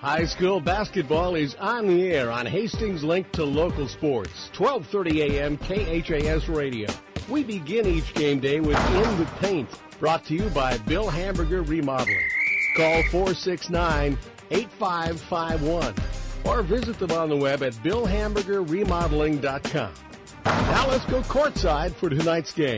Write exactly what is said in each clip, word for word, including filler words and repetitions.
High school basketball is on the air on Hastings' link to local sports, twelve thirty a.m. K H A S Radio. We begin each game day with In the Paint, brought to you by Bill Hamburger Remodeling. Call four six nine, eight five five one or visit them on the web at bill hamburger remodeling dot com. Now let's go courtside for tonight's game.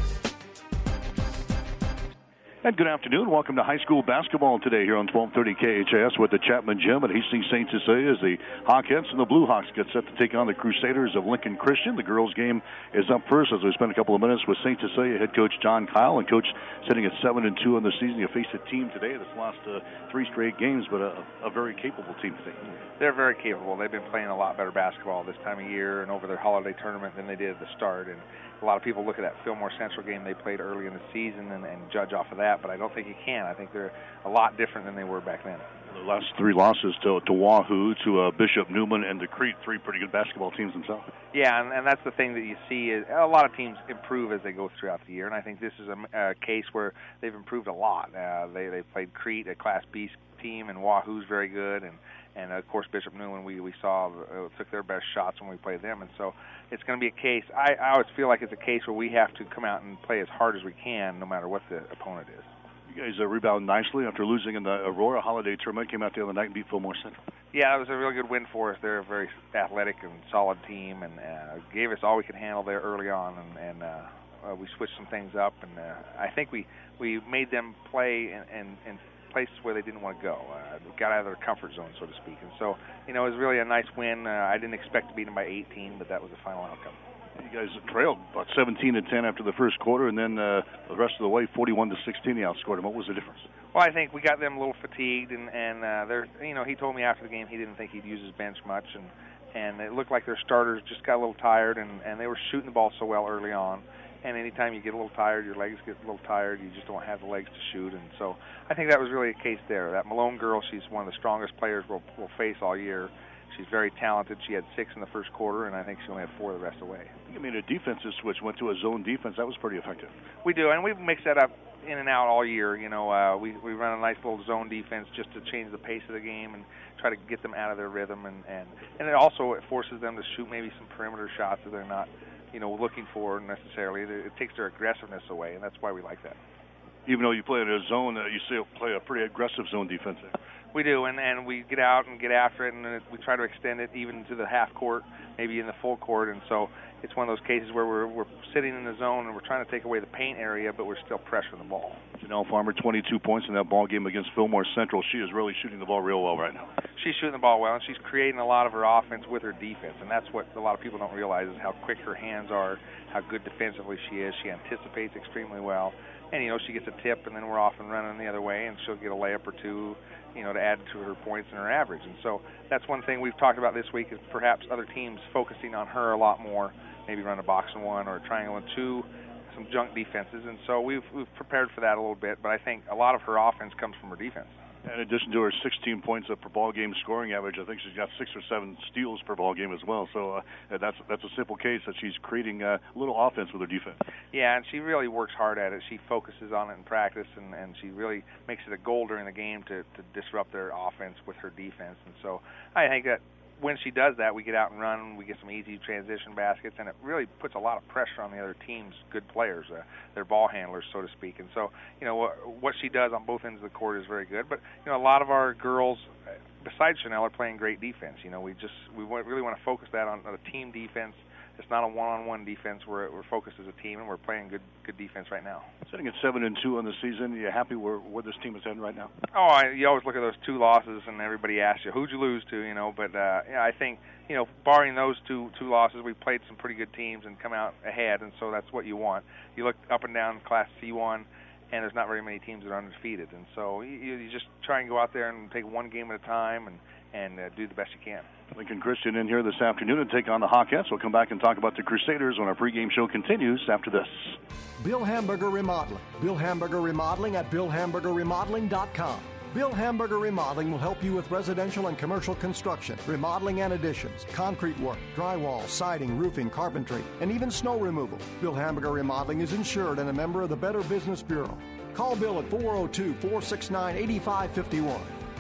And good afternoon. Welcome to high school basketball today here on twelve thirty K H A S with the Chapman Gym at Hastings Saint Cecilia as the Hawkettes and the Blue Hawks get set to take on the Crusaders of Lincoln Christian. The girls' game is up first as we spend a couple of minutes with Saint Cecilia head coach John Kyle. And coach sitting at seven and two in the season. You face a team today that's lost uh, three straight games, but a, a very capable team today. They're very capable. They've been playing a lot better basketball this time of year and over their holiday tournament than they did at the start. And a lot of people look at that Fillmore Central game they played early in the season and, and judge off of that, but I don't think you can. I think they're a lot different than they were back then. The last three losses to, to Wahoo, to uh, Bishop Neumann, and to Crete, three pretty good basketball teams themselves. Yeah, and, and that's the thing that you see is a lot of teams improve as they go throughout the year, and I think this is a, a case where they've improved a lot. Uh, they they played Crete, a Class B team, and Wahoo's very good, and And, of course, Bishop Neumann, we, we saw, uh, took their best shots when we played them. And so it's going to be a case. I, I always feel like it's a case where we have to come out and play as hard as we can, no matter what the opponent is. You guys uh, rebound nicely after losing in the Aurora Holiday Tournament. Came out the other night and beat Fillmore Central. Yeah, it was a really good win for us. They're a very athletic and solid team, and uh, gave us all we could handle there early on. And, and uh, uh, we switched some things up, and uh, I think we, we made them play and, and, and places where they didn't want to go. Uh, got out of their comfort zone, so to speak. And so, you know, it was really a nice win. Uh, I didn't expect to beat them by eighteen, but that was the final outcome. You guys trailed about seventeen to ten after the first quarter, and then uh, the rest of the way, forty-one to sixteen, you outscored them. What was the difference? Well, I think we got them a little fatigued, and, and uh, they're, you know, he told me after the game he didn't think he'd use his bench much, and, and it looked like their starters just got a little tired, and, and they were shooting the ball so well early on. And anytime you get a little tired, your legs get a little tired, you just don't have the legs to shoot. And so I think that was really a case there. That Malone girl, she's one of the strongest players we'll, we'll face all year. She's very talented. She had six in the first quarter, and I think she only had four the rest of the way. I mean, a defensive switch, went to a zone defense. That was pretty effective. We do, and we mix that up in and out all year. You know, uh, we, we run a nice little zone defense just to change the pace of the game and try to get them out of their rhythm. And, and, and it also it forces them to shoot maybe some perimeter shots that they're not, you know, looking for necessarily. It takes their aggressiveness away, and that's why we like that. Even though you play in a zone, uh, you still play a pretty aggressive zone defense there. We do, and, and we get out and get after it, and it, we try to extend it even to the half court, maybe in the full court, and so it's one of those cases where we're, we're sitting in the zone and we're trying to take away the paint area, but we're still pressuring the ball. Janelle Farmer, twenty-two points in that ball game against Fillmore Central. She is really shooting the ball real well right now. She's shooting the ball well, and she's creating a lot of her offense with her defense, and that's what a lot of people don't realize is how quick her hands are, how good defensively she is. She anticipates extremely well, and, you know, she gets a tip, and then we're off and running the other way, and she'll get a layup or two, you know, to add to her points and her average. And so that's one thing we've talked about this week is perhaps other teams focusing on her a lot more, maybe run a box and one or a triangle and two, some junk defenses. And so we've, we've prepared for that a little bit, but I think a lot of her offense comes from her defense. In addition to her sixteen points per ball game scoring average, I think she's got six or seven steals per ball game as well. So uh, that's that's a simple case that she's creating uh, a little offense with her defense. Yeah, and she really works hard at it. She focuses on it in practice, and, and she really makes it a goal during the game to, to disrupt their offense with her defense. And so I think that when she does that, we get out and run, we get some easy transition baskets, and it really puts a lot of pressure on the other team's good players, uh, their ball handlers, so to speak. And so, you know, what, what she does on both ends of the court is very good. But, you know, a lot of our girls, besides Chanel, are playing great defense. You know, we just we really want to focus that on, on a team defense. It's not a one-on-one defense. We're, we're focused as a team, and we're playing good good defense right now. Sitting at seven and two on the season, are you happy where, where this team is heading right now? Oh, I, you always look at those two losses, and everybody asks you, who'd you lose to, you know. But, uh, yeah, I think, you know, barring those two two losses, we played some pretty good teams and come out ahead, and so that's what you want. You look up and down Class C one, and there's not very many teams that are undefeated. And so you, you just try and go out there and take one game at a time and, and uh, do the best you can. Lincoln Christian in here this afternoon to take on the Hawkettes. We'll come back and talk about the Crusaders when our pregame show continues after this. Bill Hamburger Remodeling. Bill Hamburger Remodeling at bill hamburger remodeling dot com. Bill Hamburger Remodeling will help you with residential and commercial construction, remodeling and additions, concrete work, drywall, siding, roofing, carpentry, and even snow removal. Bill Hamburger Remodeling is insured and a member of the Better Business Bureau. Call Bill at four oh two, four six nine, eight five five one.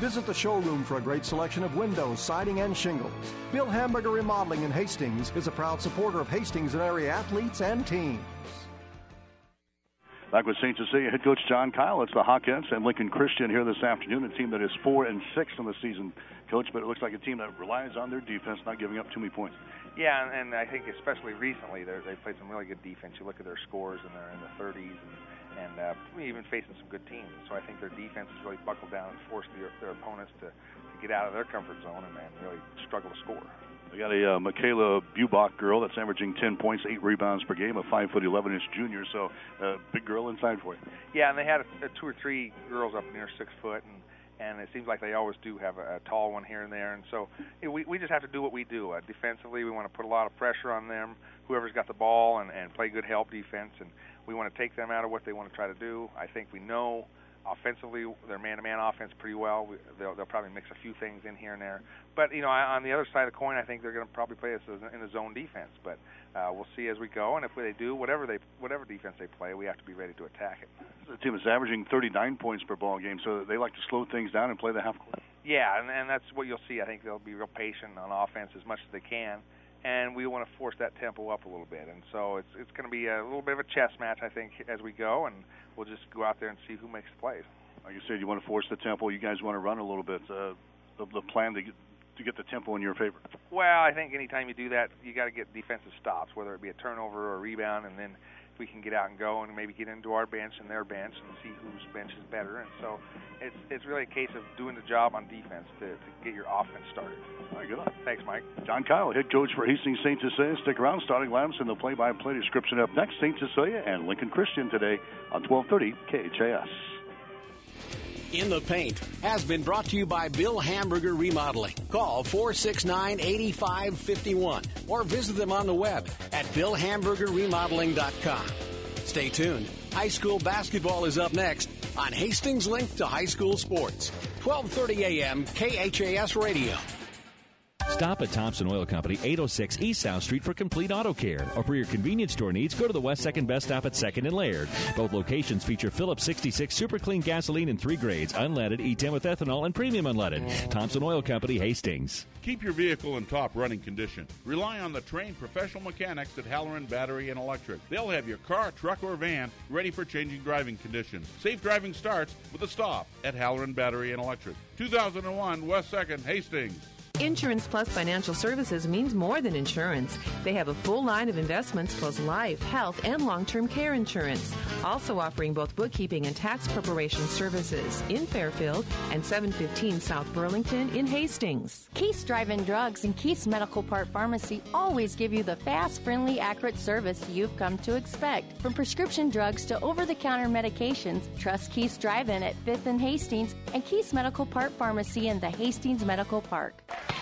Visit the showroom for a great selection of windows, siding, and shingles. Bill Hamburger Remodeling in Hastings is a proud supporter of Hastings and area athletes and teams. Back with Saint Cecilia head coach John Kyle. It's the Hawkins and Lincoln Christian here this afternoon, a team that is four and six in the season, Coach, but it looks like a team that relies on their defense, not giving up too many points. Yeah, and, and I think especially recently they've played some really good defense. You look at their scores, and they're in the thirties, and, and uh, even facing some good teams. So I think their defense has really buckled down and forced their, their opponents to, to get out of their comfort zone and, and really struggle to score. They got a uh, Michaela Bubach girl that's averaging ten points, eight rebounds per game, a five foot eleven inch junior, so a uh, big girl inside for you. Yeah, and they had a, a two or three girls up near six foot, and and it seems like they always do have a, a tall one here and there. And so you know, we we just have to do what we do. Uh, defensively, we want to put a lot of pressure on them, whoever's got the ball, and, and play good help defense, and we want to take them out of what they want to try to do. I think we know offensively, their man-to-man offense pretty well. We, they'll, they'll probably mix a few things in here and there. But, you know, on the other side of the coin, I think they're going to probably play us in a zone defense. But uh, we'll see as we go. And if they do, whatever they whatever defense they play, we have to be ready to attack it. The team is averaging thirty-nine points per ball game, so they like to slow things down and play the half court. Yeah, and, and that's what you'll see. I think they'll be real patient on offense as much as they can. And we want to force that tempo up a little bit. And so it's it's going to be a little bit of a chess match, I think, as we go. And we'll just go out there and see who makes the plays. Like you said, you want to force the tempo. You guys want to run a little bit. Uh, the, the plan to get, to get the tempo in your favor. Well, I think anytime you do that, you got to get defensive stops, whether it be a turnover or a rebound, and then we can get out and go and maybe get into our bench and their bench and see whose bench is better. And so it's it's really a case of doing the job on defense to, to get your offense started. All right, good luck. Thanks, Mike. John Kyle, head coach for Hastings Saint Cecilia. Stick around. Starting lineups and the play-by-play description up next. Saint Cecilia and Lincoln Christian today on twelve thirty K H A S. In the Paint has been brought to you by Bill Hamburger Remodeling. Call four six nine, eight five five one or visit them on the web at bill hamburger remodeling dot com. Stay tuned. High school basketball is up next on Hastings Link to High School Sports. twelve thirty a.m. K H A S Radio. Stop at Thompson Oil Company, eight oh six East South Street for complete auto care. Or for your convenience store needs, go to the West second Best Stop at second and Laird. Both locations feature Phillips sixty-six Super Clean gasoline in three grades, unleaded, E ten with ethanol, and premium unleaded. Thompson Oil Company, Hastings. Keep your vehicle in top running condition. Rely on the trained professional mechanics at Halloran Battery and Electric. They'll have your car, truck, or van ready for changing driving conditions. Safe driving starts with a stop at Halloran Battery and Electric. two thousand one West second, Hastings. Insurance Plus Financial Services means more than insurance. They have a full line of investments plus life, health, and long-term care insurance. Also offering both bookkeeping and tax preparation services in Fairfield and seven fifteen South Burlington in Hastings. Keith's Drive-In Drugs and Keith's Medical Park Pharmacy always give you the fast, friendly, accurate service you've come to expect. From prescription drugs to over-the-counter medications, trust Keith's Drive-In at fifth and Hastings and Keith's Medical Park Pharmacy in the Hastings Medical Park.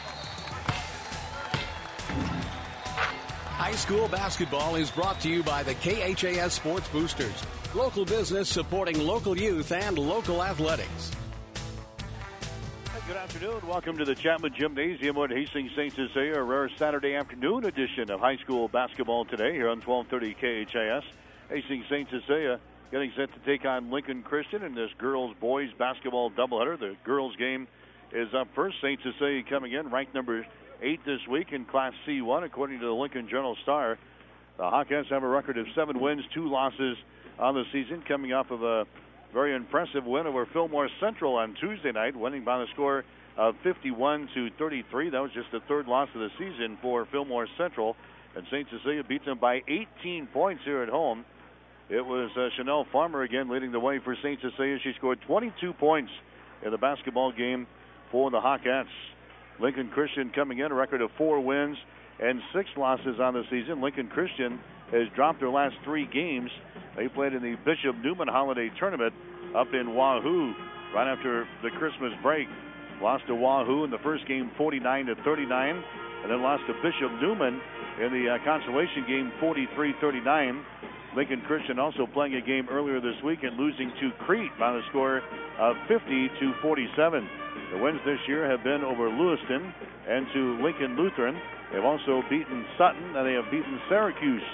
High school basketball is brought to you by the K H A S Sports Boosters. Local business supporting local youth and local athletics. Good afternoon. Welcome to the Chapman Gymnasium at Hastings Saint Cecilia, a rare Saturday afternoon edition of high school basketball today here on twelve thirty K H A S. Hastings Saint Cecilia getting set to take on Lincoln Christian in this girls-boys basketball doubleheader. The girls game is up first. Saint Cecilia coming in ranked number eight this week in Class C one, according to the Lincoln Journal-Star. The Hawkins have a record of seven wins, two losses on the season, coming off of a very impressive win over Fillmore Central on Tuesday night, winning by the score of fifty-one to thirty-three. That was just the third loss of the season for Fillmore Central, and Saint Cecilia beats them by eighteen points here at home. It was uh, Chanel Farmer again leading the way for Saint Cecilia. She scored twenty-two points in the basketball game for the Hawkettes. Lincoln Christian coming in, a record of four wins and six losses on the season. Lincoln Christian has dropped their last three games. They played in the Bishop Newman Holiday Tournament up in Wahoo right after the Christmas break. Lost to Wahoo in the first game forty-nine to thirty-nine, and then lost to Bishop Newman in the uh, consolation game forty-three thirty-nine. Lincoln Christian also playing a game earlier this week and losing to Crete by the score of fifty to forty-seven. The wins this year have been over Lewiston and to Lincoln Lutheran. They've also beaten Sutton, and they have beaten Syracuse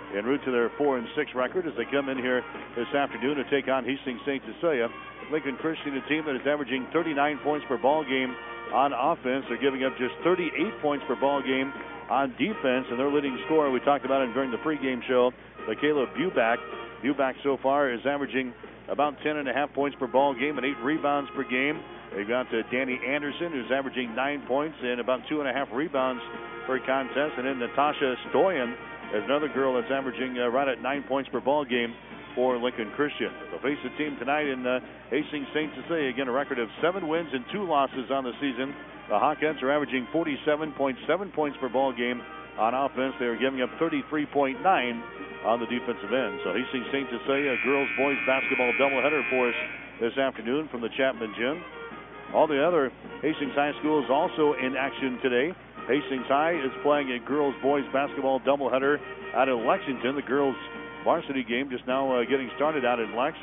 en route to their four and six record as they come in here this afternoon to take on Hastings Saint Cecilia. Lincoln Christian, a team that is averaging thirty-nine points per ball game on offense. They're giving up just thirty-eight points per ball game on defense, and their leading scorer, we talked about it during the pregame show, Michaela Buback. Buback so far is averaging about ten and a half points per ball game and eight rebounds per game. They've got uh, Danny Anderson, who's averaging nine points and about two and a half rebounds per contest. And then Natasha Stoyan is another girl that's averaging uh, right at nine points per ball game for Lincoln Christian. They'll face the team tonight in uh, Hastings Saint Cecilia. Again, a record of seven wins and two losses on the season. The Hawkettes are averaging forty-seven point seven points per ball game on offense. They are giving up thirty-three point nine on the defensive end. So Hastings Saint Cecilia, girls boys basketball doubleheader for us this afternoon from the Chapman Gym. All the other Hastings High schools also in action today. Hastings High is playing a girls boys basketball doubleheader out of Lexington. The girls varsity game just now uh, getting started out in Lex.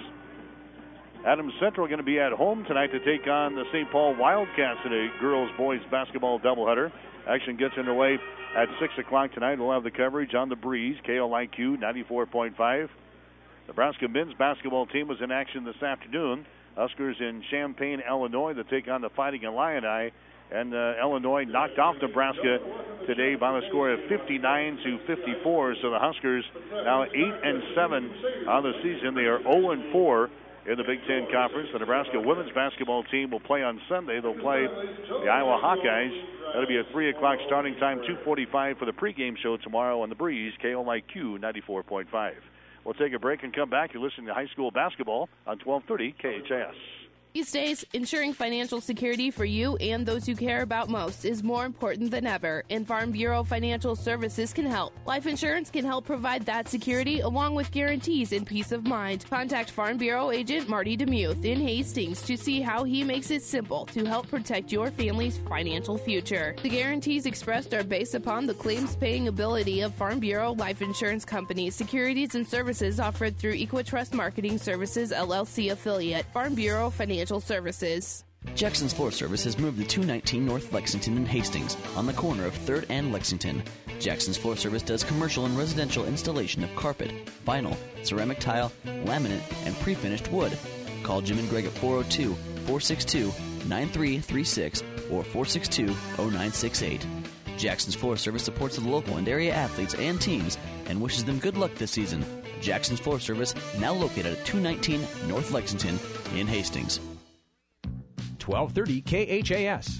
Adams Central going to be at home tonight to take on the Saint Paul Wildcats in a girls boys basketball doubleheader. Action gets underway at six o'clock tonight. We'll have the coverage on the Breeze, K L I Q ninety-four point five. Nebraska men's basketball team was in action this afternoon. Huskers in Champaign, Illinois, to take on the Fighting Illini. And uh, Illinois knocked off Nebraska today by the score of fifty-nine to fifty-four. So the Huskers now eight and seven on the season. They are zero and four in the Big Ten Conference. The Nebraska women's basketball team will play on Sunday. They'll play the Iowa Hawkeyes. That'll be a three o'clock starting time, two forty-five for the pregame show tomorrow on the Breeze, K O I Q ninety-four point five. We'll take a break and come back. You're listening to high school basketball on twelve thirty K H A S. These days, ensuring financial security for you and those you care about most is more important than ever, and Farm Bureau Financial Services can help. Life insurance can help provide that security along with guarantees and peace of mind. Contact Farm Bureau agent Marty DeMuth in Hastings to see how he makes it simple to help protect your family's financial future. The guarantees expressed are based upon the claims-paying ability of Farm Bureau Life Insurance Company, securities and services offered through Equitrust Marketing Services, L L C affiliate, Farm Bureau Financial Services. Jackson's Floor Service has moved to two nineteen North Lexington in Hastings on the corner of third and Lexington. Jackson's Floor Service does commercial and residential installation of carpet, vinyl, ceramic tile, laminate, and pre-finished wood. Call Jim and Greg at four oh two, four six two, nine three three six or four six two, oh nine six eight. Jackson's Floor Service supports the local and area athletes and teams and wishes them good luck this season. Jackson's Floor Service, now located at two nineteen North Lexington in Hastings. twelve thirty K H A S.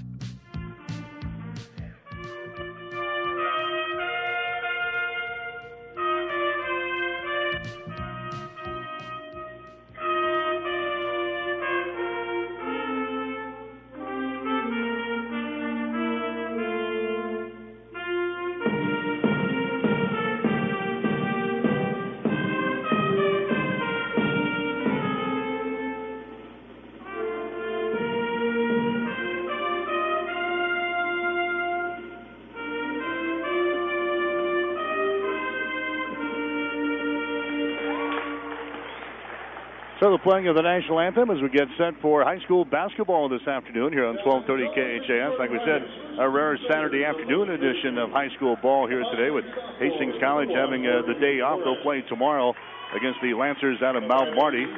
So the playing of the national anthem as we get set for high school basketball this afternoon here on twelve thirty K H A S. Like we said, a rare Saturday afternoon edition of high school ball here today with Hastings College having uh, the day off. They'll play tomorrow against the Lancers out of Mount Marty.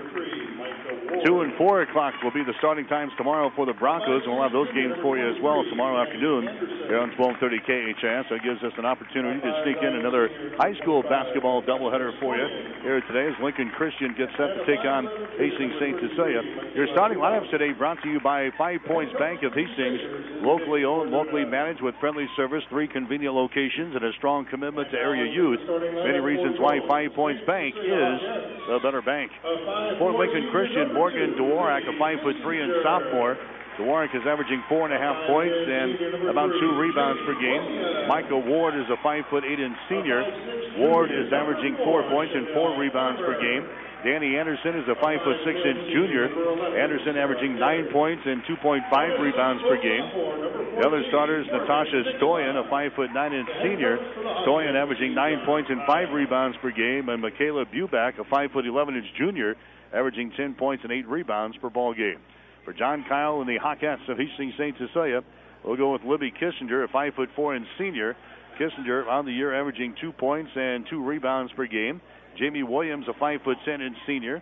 Two and four o'clock will be the starting times tomorrow for the Broncos, and we'll have those games for you as well tomorrow afternoon here on twelve thirty K H A S. So it gives us an opportunity to sneak in another high school basketball doubleheader for you here today as Lincoln Christian gets set to take on Hastings Saint Cecilia. Your starting lineups today brought to you by Five Points Bank of Hastings, locally owned, locally managed with friendly service, three convenient locations, and a strong commitment to area youth. Many reasons why Five Points Bank is the better bank. For Lincoln Christian, Morgan Dworak, a five foot three and sophomore. Dworak is averaging four and a half points and about two rebounds per game. Michael Ward is a five foot eight and senior. Ward is averaging four points and four rebounds per game. Danny Anderson is a five foot six inch junior. Anderson averaging nine points and two point five rebounds per game. The other starters, Natasha Stoyan, a five foot nine inch senior. Stoyan averaging nine points and five rebounds per game, and Michaela Buback, a five foot eleven inch junior, averaging ten points and eight rebounds per ball game. For John Kyle and the Hawkettes of Hastings Saint Cecilia, we'll go with Libby Kissinger, a five foot four and senior. Kissinger on the year averaging two points and two rebounds per game. Jamie Williams, a five foot ten inch senior,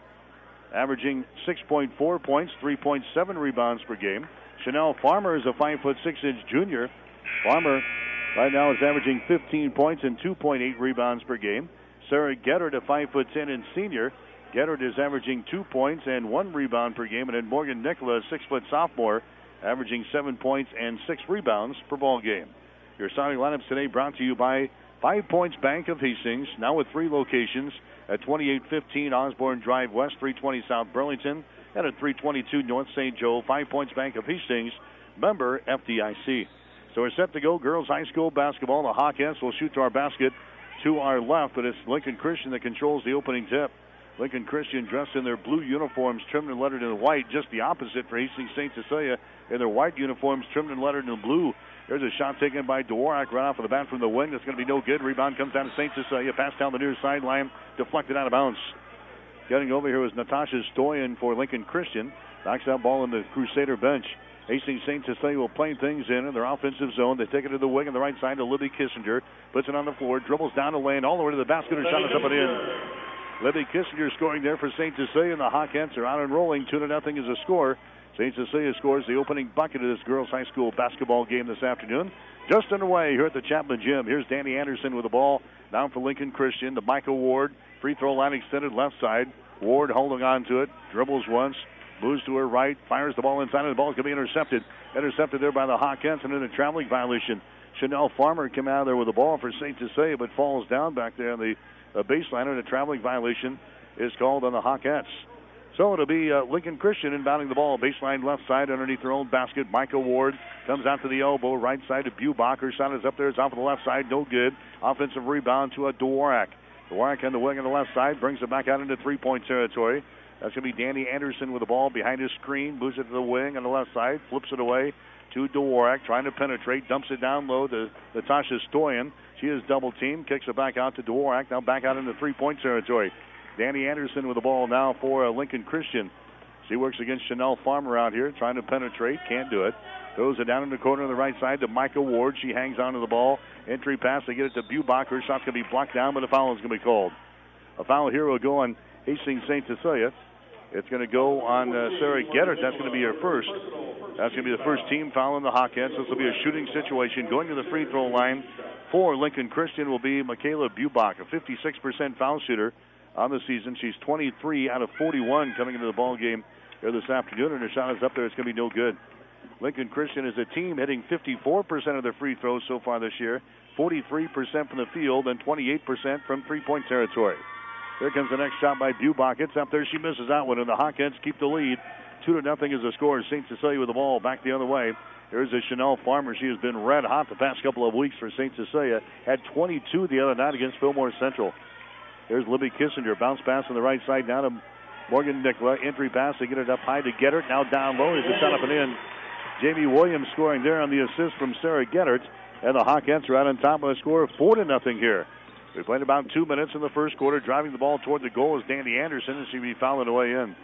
averaging six point four points, three point seven rebounds per game. Chanel Farmer is a five foot six inch junior. Farmer right now is averaging fifteen points and two point eight rebounds per game. Sarah Gettert, a five foot ten inch senior. Gettert is averaging two points and one rebound per game. And then Morgan Nicola, a six foot sophomore, averaging seven points and six rebounds per ball game. Your starting lineups today brought to you by Five Points Bank of Hastings, now with three locations at twenty-eight fifteen Osborne Drive West, three twenty South Burlington, and at three twenty-two North Saint Joe. Five Points Bank of Hastings, member F D I C. So we're set to go. Girls high school basketball. The Hawkettes will shoot to our basket to our left, but it's Lincoln Christian that controls the opening tip. Lincoln Christian dressed in their blue uniforms, trimmed and lettered in white, just the opposite for Hastings Saint Cecilia in their white uniforms, trimmed and lettered in blue. There's a shot taken by Dvorak right off of the bat from the wing. That's going to be no good. Rebound comes down to Saint Cecilia. Pass down the near sideline, deflected out of bounds. Getting over here was Natasha Stoyan for Lincoln Christian. Knocks that ball in the Crusader bench. Hastings Saint Cecilia will play things in in their offensive zone. They take it to the wing on the right side to Libby Kissinger. Puts it on the floor, dribbles down the lane all the way to the basket. Her shot is up and in. Libby Kissinger scoring there for Saint Cecilia, and the Hawkettes are out and rolling. Two to nothing is a score. Saint Cecilia scores the opening bucket of this girls' high school basketball game this afternoon. Just underway here at the Chapman Gym. Here's Danny Anderson with the ball down for Lincoln Christian to Michael Ward. Free throw line extended left side. Ward holding on to it, dribbles once, moves to her right, fires the ball inside, and the ball is going to be intercepted. Intercepted there by the Hawkettes, and in a traveling violation. Chanel Farmer came out of there with the ball for Saint Cecilia, but falls down back there on the uh, baseline, and a traveling violation is called on the Hawkettes. So it'll be uh, Lincoln Christian inbounding the ball. Baseline left side underneath their own basket. Michael Ward comes out to the elbow. Right side to Bubach. Her shot is up there. It's off of the left side. No good. Offensive rebound to a Dvorak. Dvorak on the wing on the left side. Brings it back out into three-point territory. That's going to be Danny Anderson with the ball behind his screen. Moves it to the wing on the left side. Flips it away to Dvorak. Trying to penetrate. Dumps it down low to Natasha Stoyan. She is double teamed. Kicks it back out to Dvorak. Now back out into three-point territory. Danny Anderson with the ball now for uh, Lincoln Christian. She works against Chanel Farmer out here, trying to penetrate. Can't do it. Throws it down in the corner on the right side to Michael Ward. She hangs onto the ball. Entry pass. They get it to Bubach. Her shot's going to be blocked down, but a foul is going to be called. A foul here will go on Hastings Saint Cecilia. It's going to go on uh, Sarah Gettert. That's going to be her first. That's going to be the first team foul in the Hawkettes. This will be a shooting situation. Going to the free throw line for Lincoln Christian will be Michaela Bubach, a fifty-six percent foul shooter on the season. She's twenty-three out of forty-one coming into the ball game here this afternoon, and her shot is up there. It's going to be no good. Lincoln Christian is a team hitting fifty-four percent of their free throws so far this year, forty-three percent from the field, and twenty-eight percent from three-point territory. Here comes the next shot by Bubach. It's up there. She misses that one, and the Hawkettes keep the lead. Two to nothing is the score. Saint Cecilia with the ball back the other way. Here's a Chanel Farmer. She has been red hot the past couple of weeks for Saint Cecilia. Had twenty-two the other night against Fillmore Central. There's Libby Kissinger. Bounce pass on the right side down to Morgan Nicola. Entry pass. They get it up high to Gettert. Now down low. Here's a shot up and in. Jamie Williams scoring there on the assist from Sarah Gettert. And the Hawkettes are out on top of a score of four to nothing here. We played about two minutes in the first quarter. Driving the ball toward the goal is Danny Anderson, and she'll be fouling the way in.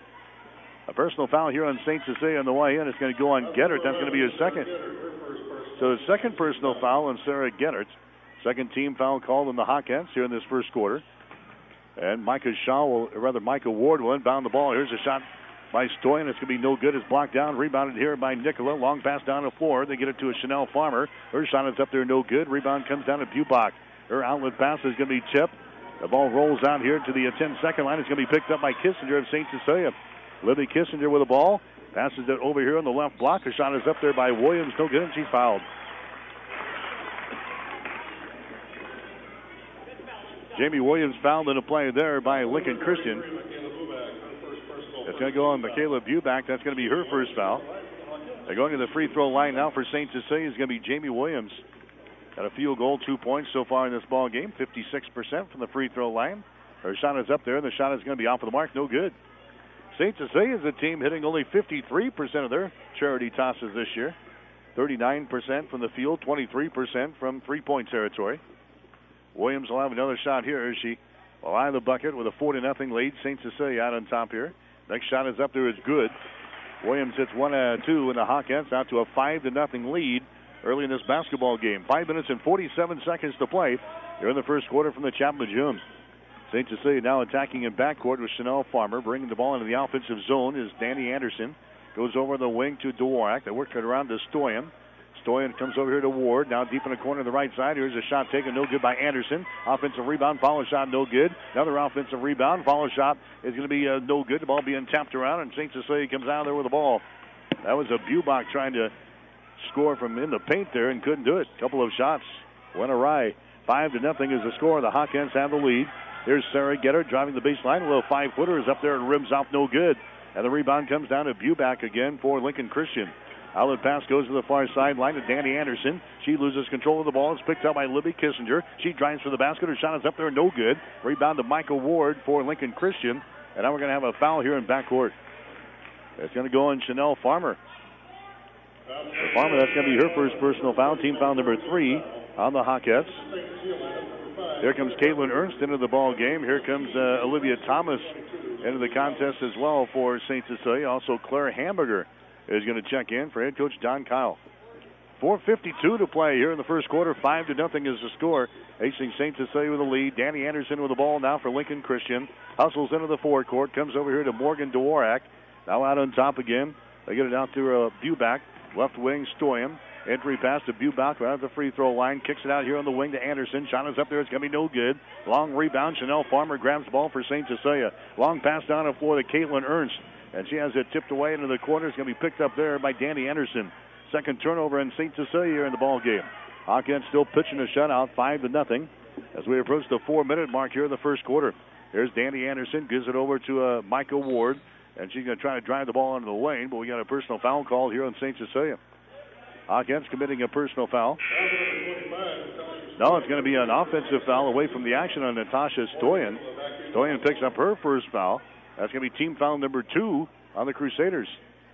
A personal foul here on Saint Cecilia on the way in. It's going to go on Gettert. That's going to be his second. So the second personal foul on Sarah Gettert. Second team foul called on the Hawkettes here in this first quarter. And Micah Shaw, will, or rather Micah Ward will inbound the ball. Here's a shot by Stoyan. It's going to be no good. It's blocked down. Rebounded here by Nicola. Long pass down the floor. They get it to a Chanel Farmer. Her shot is up there, no good. Rebound comes down to Bubach. Her outlet pass is going to be tipped. The ball rolls out here to the ten-second line. It's going to be picked up by Kissinger of Saint Cecilia. Libby Kissinger with the ball. Passes it over here on the left block. Her shot is up there by Williams. No good, and she's fouled. Jamie Williams fouled in a play there by Lincoln Christian. It's going to go on Michaela Bubach. That's going to be her first foul. They're going to the free throw line now for Saint Cecilia. It's going to be Jamie Williams. Got a field goal, two points so far in this ball game. fifty-six percent from the free throw line. Her shot is up there, and the shot is going to be off of the mark. No good. Saint Cecilia is a team hitting only fifty-three percent of their charity tosses this year. thirty-nine percent from the field, twenty-three percent from three-point territory. Williams will have another shot here as she will eye the bucket with a four to nothing lead. Saint Cecilia out on top here. Next shot is up there, is good. Williams hits one, uh, two, and the Hawkettes out to a five to nothing lead early in this basketball game. Five minutes and forty-seven seconds to play here in the first quarter from the Chapman Gym. Saint Cecilia now attacking in backcourt with Chanel Farmer. Bringing the ball into the offensive zone is Danny Anderson. Goes over the wing to Dvorak. They work it around to Stoyan. Stoyan comes over here to Ward. Now deep in the corner on the right side. Here's a shot taken, no good by Anderson. Offensive rebound, follow shot, no good. Another offensive rebound, follow shot is going to be uh, no good. The ball being tapped around, and Saint Cecilia comes out there with the ball. That was a Bubach trying to score from in the paint there and couldn't do it. A couple of shots went awry. Five to nothing is the score. The Hawkins have the lead. Here's Sarah Getter driving the baseline. A little five-footer is up there and rims off no good. And the rebound comes down to Bubach again for Lincoln Christian. Outlet pass goes to the far sideline to Danny Anderson. She loses control of the ball. It's picked up by Libby Kissinger. She drives for the basket. Her shot is up there, no good. Rebound to Michael Ward for Lincoln Christian. And now we're going to have a foul here in backcourt. It's going to go on Chanel Farmer. For Farmer, that's going to be her first personal foul. Team foul number three on the Hawkettes. Here comes Caitlin Ernst into the ball game. Here comes uh, Olivia Thomas into the contest as well for Saint Cecilia. Also, Claire Hamburger is going to check in for head coach Don Kyle. four fifty-two to play here in the first quarter. Five to nothing is the score. Hastings Saint Cecilia with the lead. Danny Anderson with the ball now for Lincoln Christian. Hustles into the forecourt. Comes over here to Morgan Dvorak. Now out on top again. They get it out to uh, Bubach. Left wing Stoyan. Entry pass to Bubach right at the free throw line. Kicks it out here on the wing to Anderson. Shot is up there. It's going to be no good. Long rebound. Chanel Farmer grabs the ball for Saint Cecilia. Long pass down the floor to Caitlin Ernst. And she has it tipped away into the corner. It's going to be picked up there by Danny Anderson. Second turnover in Saint Cecilia in the ball game. Hawkins still pitching a shutout, five to nothing, as we approach the four-minute mark here in the first quarter. Here's Danny Anderson, gives it over to uh, Michael Ward, and she's going to try to drive the ball into the lane, but we got a personal foul call here on Saint Cecilia. Hawkins committing a personal foul. No, it's going to be an offensive foul away from the action on Natasha Stoyan. Stoyan picks up her first foul. That's going to be team foul number two on the Crusaders.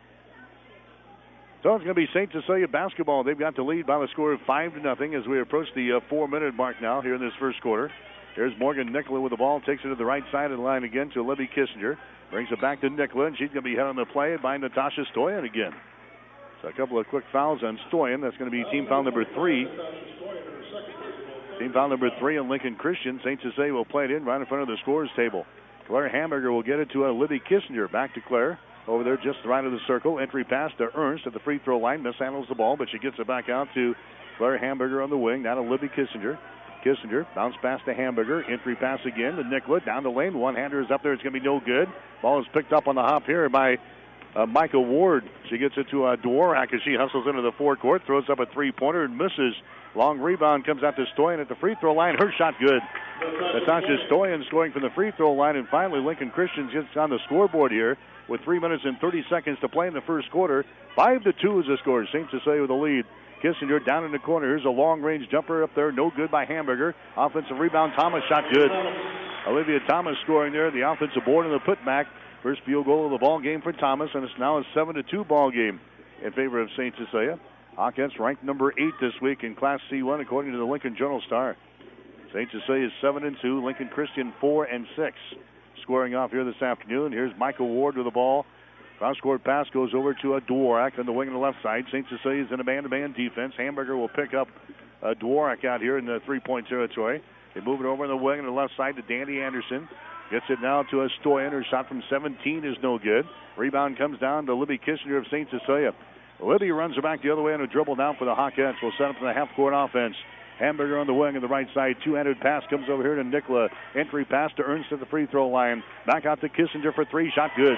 So it's going to be Saint Cecilia basketball. They've got the lead by the score of five to nothing as we approach the uh, four-minute mark now here in this first quarter. Here's Morgan Nicola with the ball. Takes it to the right side of the line again to Libby Kissinger. Brings it back to Nicola, and she's going to be hit on the play by Natasha Stoyan again. So a couple of quick fouls on Stoyan. That's going to be team foul number three. Team foul number three on Lincoln Christian. Saint Cecilia will play it in right in front of the scorers table. Claire Hamburger will get it to uh, Libby Kissinger. Back to Claire. Over there just right of the circle. Entry pass to Ernst at the free throw line. Mishandles the ball, but she gets it back out to Claire Hamburger on the wing. Now to Libby Kissinger. Kissinger, bounce pass to Hamburger. Entry pass again to Nicola. Down the lane. One-hander is up there. It's going to be no good. Ball is picked up on the hop here by uh, Michael Ward. She gets it to uh, Dvorak as she hustles into the forecourt. Throws up a three-pointer and misses. Long rebound comes out to Stoyan at the free throw line. Her shot good. Natasha Stoyan scoring from the free throw line. And finally, Lincoln Christian gets on the scoreboard here with three minutes and thirty seconds to play in the first quarter. Five to two is the score. Saint Cecilia with the lead. Kissinger down in the corner. Here's a long-range jumper up there. No good by Hamburger. Offensive rebound. Thomas shot good. Olivia Thomas scoring there. The offensive board and the putback. First field goal of the ball game for Thomas, and it's now a seven to two ball game in favor of Saint Cecilia. Hawkins ranked number eight this week in Class C one according to the Lincoln Journal-Star. Saint Cecilia is seven and two. Lincoln Christian four and six. Squaring off here this afternoon. Here's Michael Ward with the ball. Cross-court pass goes over to a Dvorak on the wing on the left side. Saint Cecilia is in a man-to-man defense. Hamburger will pick up uh, Dvorak out here in the three-point territory. They move it over on the wing on the left side to Danny Anderson. Gets it now to a Stoyan. Her shot from seventeen is no good. Rebound comes down to Libby Kissinger of Saint Cecilia. Libby runs her back the other way on a dribble down for the Hawkettes. Will set up for the half-court offense. Hamburger on the wing on the right side. Two-handed pass comes over here to Nicola. Entry pass to Ernst at the free throw line. Back out to Kissinger for three. Shot good.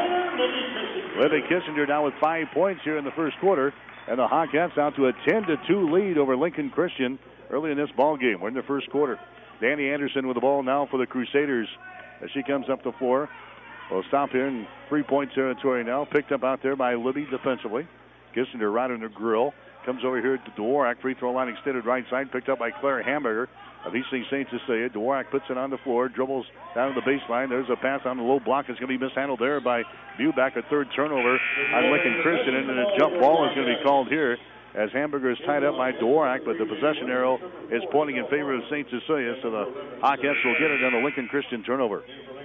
Libby Kissinger now with five points here in the first quarter. And the Hawkettes out to a ten to two lead over Lincoln Christian early in this ball game. We're in the first quarter. Danny Anderson with the ball now for the Crusaders as she comes up the floor. We'll stop here in three-point territory now. Picked up out there by Libby defensively. Kissinger right on the grill. Comes over here to Dvorak. Free throw line extended right side. Picked up by Claire Hamburger of Hastings Saint Cecilia. Dvorak puts it on the floor. Dribbles down to the baseline. There's a pass on the low block. It's going to be mishandled there by Bubach. A third turnover on Lincoln Christian. And a jump ball is going to be called here as Hamburger is tied up by Dvorak. But the possession arrow is pointing in favor of Saint Cecilia. So the Hawkettes will get it on the Lincoln Christian turnover.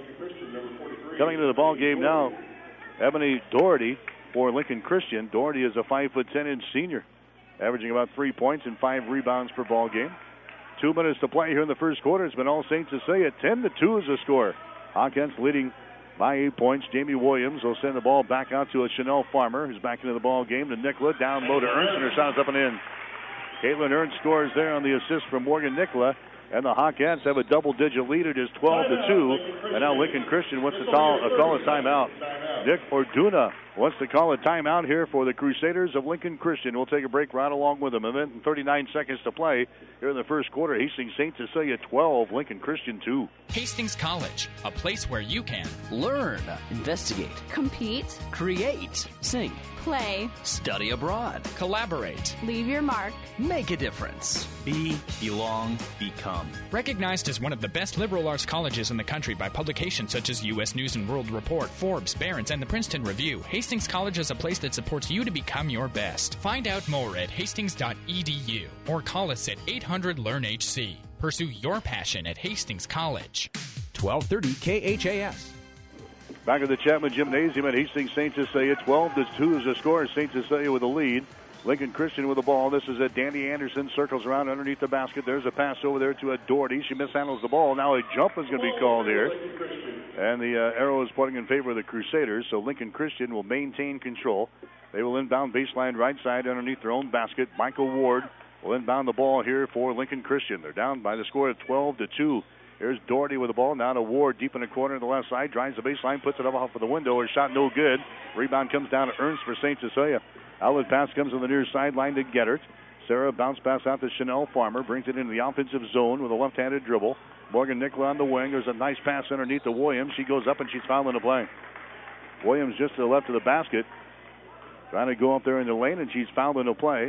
Coming into the ball game now, Ebony Doherty for Lincoln Christian. Doherty is a five foot ten inch senior. averaging about three points and five rebounds per ball game. Two minutes to play here in the first quarter. It's been all Saint Cecilia. ten to two is the score. Hawkins leading by eight points. Jamie Williams will send the ball back out to a Chanel Farmer, who's back into the ball game. To Nicola, down low to Ernst, and her shot is up and in. Caitlin Ernst scores there on the assist from Morgan Nicola. And the Hawkins have a double-digit lead. It is twelve to two. And now Lincoln Christian wants to call, uh, call a timeout. Nick Orduna wants to call a timeout here for the Crusaders of Lincoln Christian. We'll take a break right along with them. A minute and thirty-nine seconds to play here in the first quarter. Hastings Saint Cecilia twelve, Lincoln Christian two. Hastings College, a place where you can learn, investigate, compete, create, sing, play, study abroad, collaborate, leave your mark, make a difference, be, belong, become. Recognized as one of the best liberal arts colleges in the country by publications such as U S News and World Report, Forbes, Barron's, and the Princeton Review, Hastings College is a place that supports you to become your best. Find out more at hastings dot e d u or call us at eight hundred learn H C. Pursue your passion at Hastings College. twelve thirty K H A S. Back at the Chapman Gymnasium at Hastings Saint Cecilia. twelve to two is the score. Saint Cecilia with the lead. Lincoln Christian with the ball. This is a Danny Anderson. Circles around underneath the basket. There's a pass over there to a Doherty. She mishandles the ball. Now a jump is going to be called here. And the uh, arrow is pointing in favor of the Crusaders. So Lincoln Christian will maintain control. They will inbound baseline right side underneath their own basket. Michael Ward will inbound the ball here for Lincoln Christian. They're down by the score of twelve to two. Here's Doherty with the ball. Now to Ward deep in the corner on the left side. Drives the baseline, puts it up off of the window. Her shot no good. Rebound comes down to Ernst for Saint Cecilia. Outlet pass comes on the near sideline to Gettert. Sarah bounce pass out to Chanel Farmer. Brings it into the offensive zone with a left-handed dribble. Morgan Nicola on the wing. There's a nice pass underneath to Williams. She goes up and she's fouling the play. Williams just to the left of the basket. Trying to go up there in the lane, and she's fouled in the play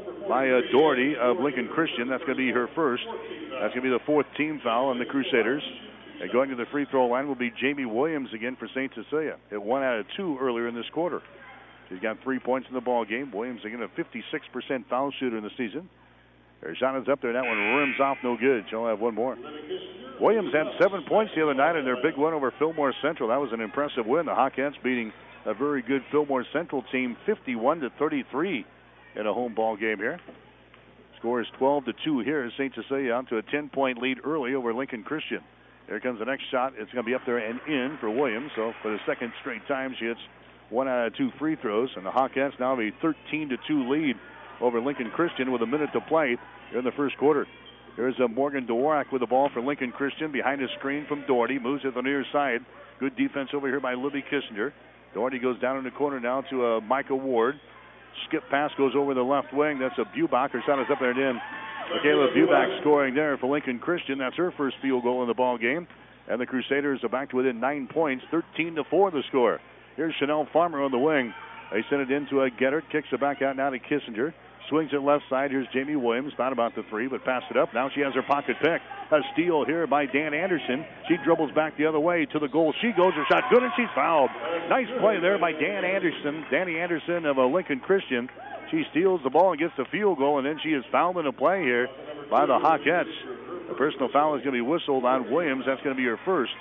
by uh, Doherty of Lincoln Christian. That's going to be her first. That's going to be the fourth team foul on the Crusaders. And going to the free throw line will be Jamie Williams again for Saint Cecilia. Hit one out of two earlier in this quarter. She's got three points in the ball game. Williams again a fifty-six percent foul shooter in the season. Her shot is up there, and that one rims off no good. She'll have one more. Williams had seven points the other night in their big win over Fillmore Central. That was an impressive win. The Hawkins beating a very good Fillmore Central team fifty-one to thirty-three in a home ball game here. Score is twelve to two here. Saint Cecilia out to a ten-point lead early over Lincoln Christian. Here comes the next shot. It's going to be up there and in for Williams. So for the second straight time, she hits one out of two free throws. And the Hawkins now have a thirteen to two lead over Lincoln Christian with a minute to play in the first quarter. Here's a Morgan Dworak with the ball for Lincoln Christian behind a screen from Doherty. Moves to the near side. Good defense over here by Libby Kissinger. Doherty goes down in the corner now to uh, Michael Ward. Skip pass goes over the left wing. That's a Bubach. Her shot is up there and in. Michaela Bubach scoring there for Lincoln Christian. That's her first field goal in the ball game. And the Crusaders are back to within nine points, thirteen to four the score. Here's Chanel Farmer on the wing. They send it into a Gettert. Kicks it back out now to Kissinger. Swings it left side. Here's Jamie Williams. Thought about the three, but passed it up. Now she has her pocket pick. A steal here by Dan Anderson. She dribbles back the other way to the goal. She goes. Her shot good, and she's fouled. Nice play there by Dan Anderson. Danny Anderson of a Lincoln Christian. She steals the ball and gets the field goal, and then she is fouled in a play here by the Hawkettes. A personal foul is going to be whistled on Williams. That's going to be her first.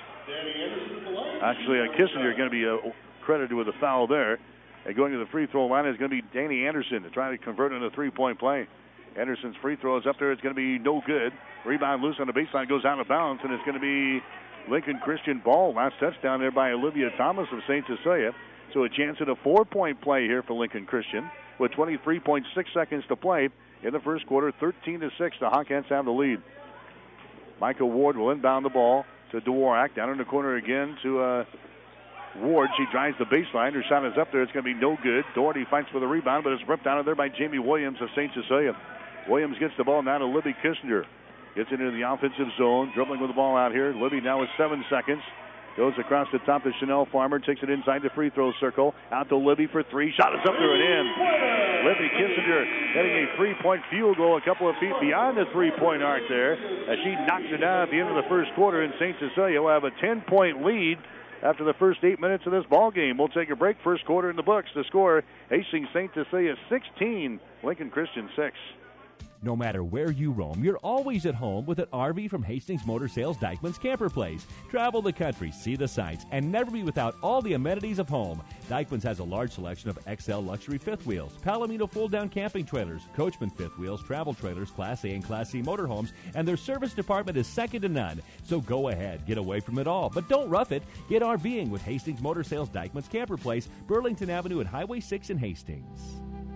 Actually, uh, Kissinger is going to be uh, credited with a foul there. And going to the free throw line is going to be Danny Anderson to try to convert into a three-point play. Anderson's free throw is up there. It's going to be no good. Rebound loose on the baseline, goes out of bounds, and it's going to be Lincoln Christian ball. Last touchdown there by Olivia Thomas of Saint Cecilia. So a chance at a four-point play here for Lincoln Christian with twenty-three point six seconds to play in the first quarter. thirteen to six, the Hawkins have the lead. Michael Ward will inbound the ball to Dworak. Down in the corner again to uh, Ward. She drives the baseline. Her shot is up there. It's going to be no good. Doherty fights for the rebound, but it's ripped out of there by Jamie Williams of Saint Cecilia. Williams gets the ball now to Libby Kissinger. Gets it into the offensive zone. Dribbling with the ball out here. Libby now with seven seconds. Goes across the top to Chanel Farmer. Takes it inside the free throw circle. Out to Libby for three. Shot is up there and in. Libby Kissinger getting a three-point field goal a couple of feet beyond the three-point arc there. As she knocks it down at the end of the first quarter, and Saint Cecilia will have a ten-point lead after the first eight minutes of this ball game. We'll take a break. First quarter in the books. The score, Hastings Saint Cecilia sixteen, Lincoln Christian six. No matter where you roam, you're always at home with an R V from Hastings Motor Sales Dykeman's Camper Place. Travel the country, see the sights, and never be without all the amenities of home. Dykeman's has a large selection of X L luxury fifth wheels, Palomino fold-down camping trailers, Coachman fifth wheels, travel trailers, Class A and Class C motorhomes, and their service department is second to none. So go ahead, get away from it all, but don't rough it. Get RVing with Hastings Motor Sales Dykeman's Camper Place, Burlington Avenue and Highway six in Hastings.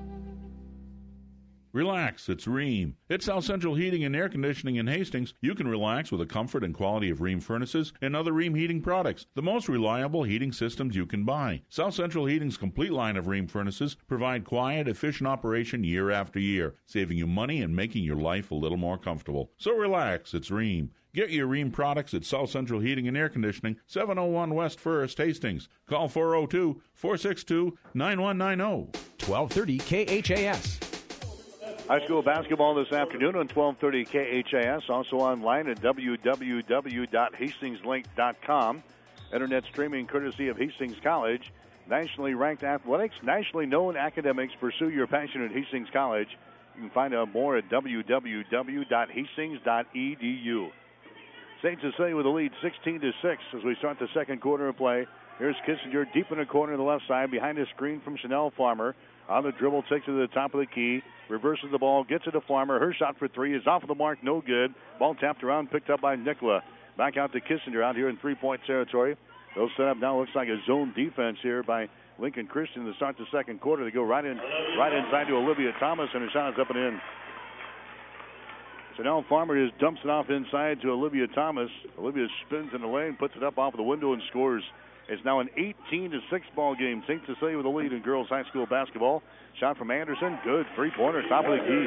Relax, it's Rheem. It's South Central Heating and Air Conditioning in Hastings. You can relax with the comfort and quality of Rheem furnaces and other Rheem heating products, the most reliable heating systems you can buy. South Central Heating's complete line of Rheem furnaces provide quiet, efficient operation year after year, saving you money and making your life a little more comfortable. So relax, it's Rheem. Get your Rheem products at South Central Heating and Air Conditioning, seven oh one West First, Hastings. Call four oh two, four six two, nine one nine oh. twelve thirty K H A S. High school basketball this afternoon on twelve thirty K H A S. Also online at w w w dot hastings link dot com. Internet streaming courtesy of Hastings College. Nationally ranked athletics, nationally known academics. Pursue your passion at Hastings College. You can find out more at w w w dot hastings dot e d u. Saint Cecilia with a lead sixteen to six as we start the second quarter of play. Here's Kissinger deep in the corner to the left side behind a screen from Chanel Farmer. On the dribble, takes it to the top of the key, reverses the ball, gets it to Farmer. Her shot for three is off of the mark, no good. Ball tapped around, picked up by Nicola. Back out to Kissinger out here in three-point territory. They'll set up now. Looks like a zone defense here by Lincoln Christian to start the second quarter. They go right in, right inside to Olivia Thomas, and her shot is up and in. Chanel Farmer just dumps it off inside to Olivia Thomas. Olivia spins in the lane, puts it up off the window, and scores. It's now an eighteen to six ball game. Saint Cecilia with the lead in girls high school basketball. Shot from Anderson. Good. Three-pointer. Top of the key.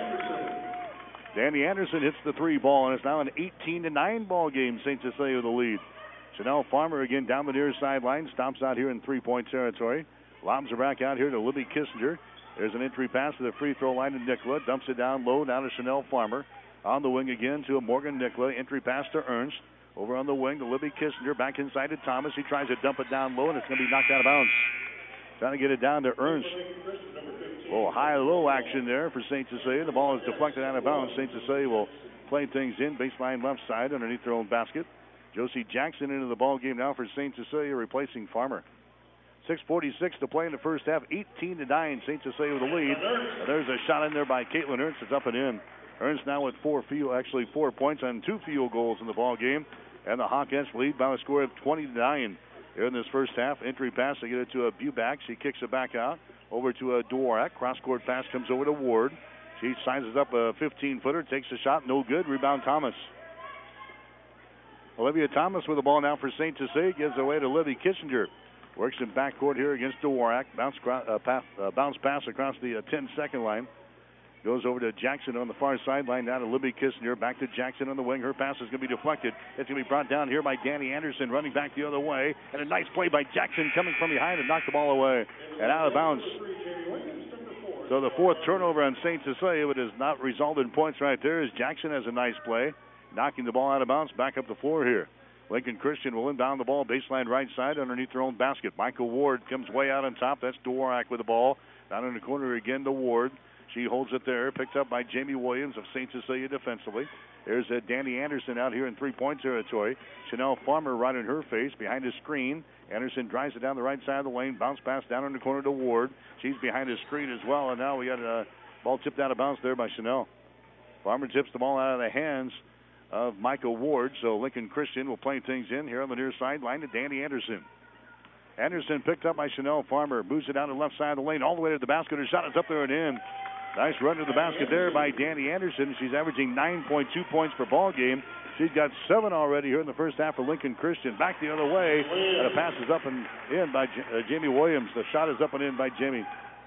Danny Anderson hits the three ball, and it's now an eighteen to nine ball game. Saint Cecilia with the lead. Chanel Farmer again down the near sideline. Stomps out here in three-point territory. Lobs her back out here to Libby Kissinger. There's an entry pass to the free throw line to Nicola. Dumps it down low down to Chanel Farmer. On the wing again to a Morgan Nicola. Entry pass to Ernst. Over on the wing to Libby Kissinger. Back inside to Thomas. He tries to dump it down low, and it's going to be knocked out of bounds. Trying to get it down to Ernst. Oh, high-low action there for Saint Cecilia. The ball is deflected out of bounds. Saint Cecilia will play things in. Baseline left side underneath their own basket. Josie Jackson into the ball game now for Saint Cecilia, replacing Farmer. six forty-six to play in the first half. eighteen to nine. Saint Cecilia with the lead. And there's a shot in there by Caitlin Ernst. It's up and in. Ernst now with four field, actually four points on two field goals in the ball game, and the Hawkettes lead by a score of twenty to nine here in this first half. Entry pass, they get it to a Buback. She kicks it back out over to a Dworak. Cross-court pass comes over to Ward. She sizes up a fifteen-footer, takes a shot, no good. Rebound Thomas. Olivia Thomas with the ball now for Saint Cecilia, gives away to Libby Kissinger. Works in backcourt here against Dworak. Bounce, uh, pass, uh, bounce pass across the uh, ten-second line. Goes over to Jackson on the far sideline. Now to Libby Kissinger. Back to Jackson on the wing. Her pass is going to be deflected. It's going to be brought down here by Danny Anderson, running back the other way. And a nice play by Jackson coming from behind and knocked the ball away. And out of bounds. So the fourth turnover on Saint Cecilia, but has not resulted in points right there, as Jackson has a nice play, knocking the ball out of bounds back up the floor here. Lincoln Christian will inbound the ball baseline right side underneath their own basket. Michael Ward comes way out on top. That's Dworak with the ball. Down in the corner again to Ward. She holds it there, picked up by Jamie Williams of Saint Cecilia defensively. There's uh, Danny Anderson out here in three-point territory. Chanel Farmer right in her face behind a screen. Anderson drives it down the right side of the lane. Bounce pass down in the corner to Ward. She's behind a screen as well, and now we got a ball tipped out of bounds there by Chanel. Farmer tips the ball out of the hands of Michael Ward, so Lincoln Christian will play things in here on the near sideline to Danny Anderson. Anderson picked up by Chanel Farmer. Moves it down the left side of the lane all the way to the basket. Her shot is up there and in. Nice run to the basket there by Danny Anderson. She's averaging nine point two points per ball game. She's got seven already here in the first half for Lincoln Christian. Back the other way, and a pass is up and in by J- uh, Jamie Williams. The shot is up and in by Jamie.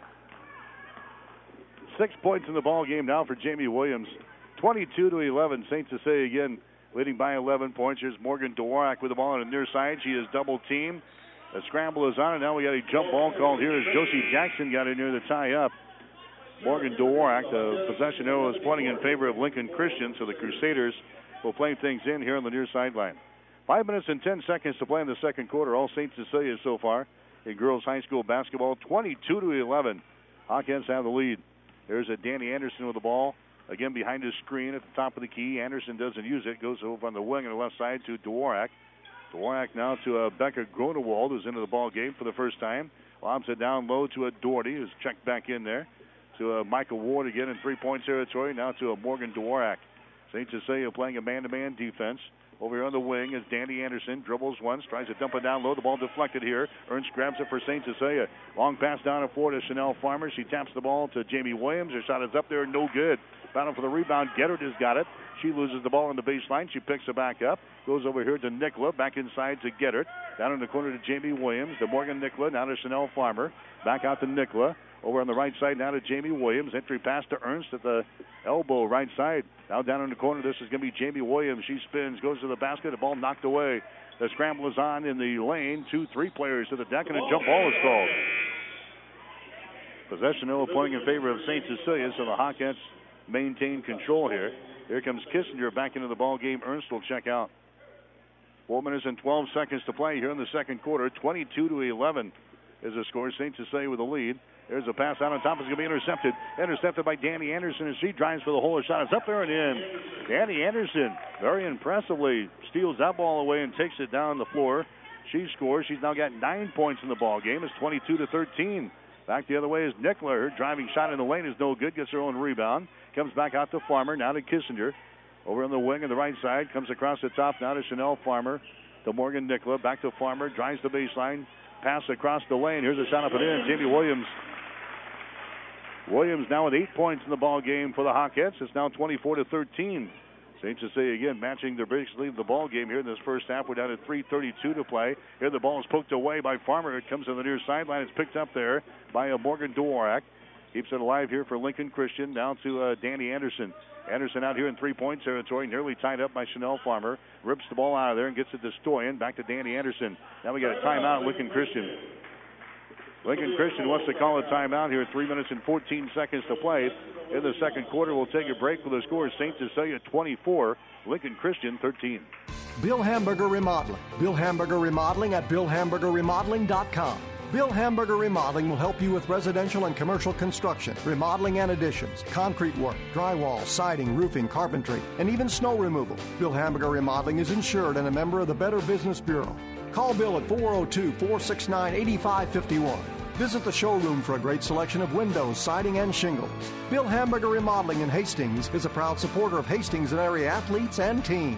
Six points in the ball game now for Jamie Williams. twenty-two to eleven. Saint Cecilia again leading by eleven points. Here's Morgan Dworak with the ball on the near side. She is double teamed. The scramble is on, and now we got a jump ball called here as Josie Jackson got in near the tie up. Morgan Dworak, the possession arrow is pointing in favor of Lincoln Christian, so the Crusaders will play things in here on the near sideline. Five minutes and ten seconds to play in the second quarter. All Saint Cecilia so far in girls high school basketball, twenty-two to eleven. Hawkins have the lead. There's a Danny Anderson with the ball Again, behind his screen at the top of the key. Anderson doesn't use it. Goes over on the wing on the left side to Dvorak. Dvorak now to uh, Becca Gronewald, who's into the ball game for the first time. Lobs it down low to a Doherty, who's checked back in there. To uh, Michael Ward again in three-point territory. Now to a Morgan Dvorak. Saint Cecilia playing a man-to-man defense. Over here on the wing is Danny Anderson. Dribbles once, tries to dump it down low. The ball deflected here. Ernst grabs it for Saint Cecilia. Long pass down the floor to Chanel Farmer. She taps the ball to Jamie Williams. Her shot is up there, no good. Battle for the rebound. Gettert has got it. She loses the ball on the baseline. She picks it back up. Goes over here to Nicola. Back inside to Gettert. Down in the corner to Jamie Williams. To Morgan Nicola. Now to Chanel Farmer. Back out to Nicola. Over on the right side now to Jamie Williams. Entry pass to Ernst at the elbow right side. Now down in the corner, this is going to be Jamie Williams. She spins, goes to the basket. The ball knocked away. The scramble is on in the lane. Two, three players to the deck, and a jump ball is called. Possession now playing in favor of Saint Cecilia, so the Hawkettes maintain control here. Here comes Kissinger back into the ball game. Ernst will check out. Four minutes and twelve seconds to play here in the second quarter. twenty-two to eleven is the score. Saint Cecilia with the lead. There's a pass out on top. It's going to be intercepted. Intercepted by Danny Anderson as she drives for the hole. Her shot is up there and in. Danny Anderson very impressively steals that ball away and takes it down the floor. She scores. She's now got nine points in the ball game. It's twenty-two to thirteen. Back the other way is Nicola. Her driving shot in the lane is no good. Gets her own rebound. Comes back out to Farmer. Now to Kissinger. Over on the wing on the right side. Comes across the top now to Chanel Farmer. To Morgan Nicola. Back to Farmer. Drives the baseline. Pass across the lane. Here's a shot up and in. Jamie Williams. Williams now with eight points in the ball game for the Hawkettes. It's now twenty-four to thirteen. Saint Cecilia again matching their biggest lead in the ball game here in this first half. We're down to three thirty-two to play. Here the ball is poked away by Farmer. It comes to the near sideline. It's picked up there by a Morgan Dvorak. Keeps it alive here for Lincoln Christian. Down to uh, Danny Anderson. Anderson out here in three-point territory, nearly tied up by Chanel Farmer. Rips the ball out of there and gets it to Stoyan. Back to Danny Anderson. Now we got a timeout, Lincoln Christian. Lincoln Christian wants to call a timeout here. Three minutes and fourteen seconds to play in the second quarter. We'll take a break with the score. Saint Cecilia twenty-four, Lincoln Christian thirteen. Bill Hamburger Remodeling. Bill Hamburger Remodeling at bill hamburger remodeling dot com. Bill Hamburger Remodeling will help you with residential and commercial construction, remodeling and additions, concrete work, drywall, siding, roofing, carpentry, and even snow removal. Bill Hamburger Remodeling is insured and a member of the Better Business Bureau. Call Bill at four oh two, four six nine, eight five five one. Visit the showroom for a great selection of windows, siding, and shingles. Bill Hamburger Remodeling in Hastings is a proud supporter of Hastings and area athletes and teams.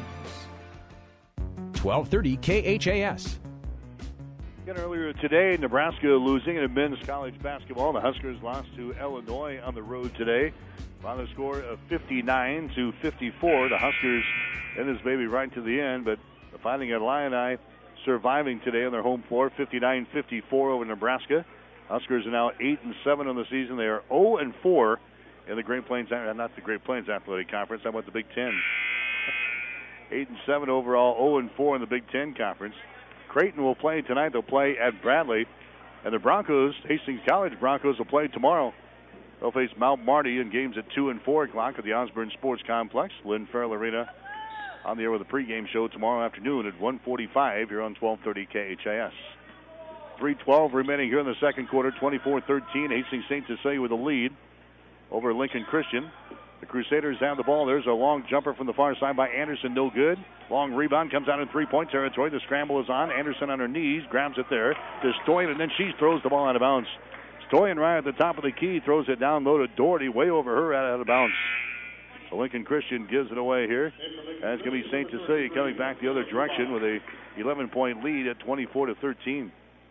twelve thirty K H A S. Again, earlier today, Nebraska losing in men's college basketball. The Huskers lost to Illinois on the road today. Final score of fifty-nine to fifty-four. The Huskers in this baby right to the end, but the Fighting Illini surviving today on their home floor, fifty-nine fifty-four over Nebraska. Huskers are now eight and seven on the season. They are oh and four in the Great Plains, not the Great Plains Athletic Conference. How about the Big Ten? eight and seven overall, oh and four in the Big Ten Conference. Creighton will play tonight. They'll play at Bradley. And the Broncos, Hastings College Broncos, will play tomorrow. They'll face Mount Marty in games at two and four o'clock at the Osborne Sports Complex, Lynn Farrell Arena. On the air with a pregame show tomorrow afternoon at one forty-five here on twelve thirty K H A S. three twelve remaining here in the second quarter, twenty-four thirteen. Hastings Saint Cecilia with a lead over Lincoln Christian. The Crusaders have the ball. There's a long jumper from the far side by Anderson, no good. Long rebound comes out in three-point territory. The scramble is on. Anderson on her knees, grabs it there to Stoyan, and then she throws the ball out of bounds. Stoyan right at the top of the key, throws it down low to Doherty, way over her, out of bounds. So Lincoln Christian gives it away here. And it's going to be Saint Cecilia coming back the other direction with a eleven-point lead at twenty-four to thirteen.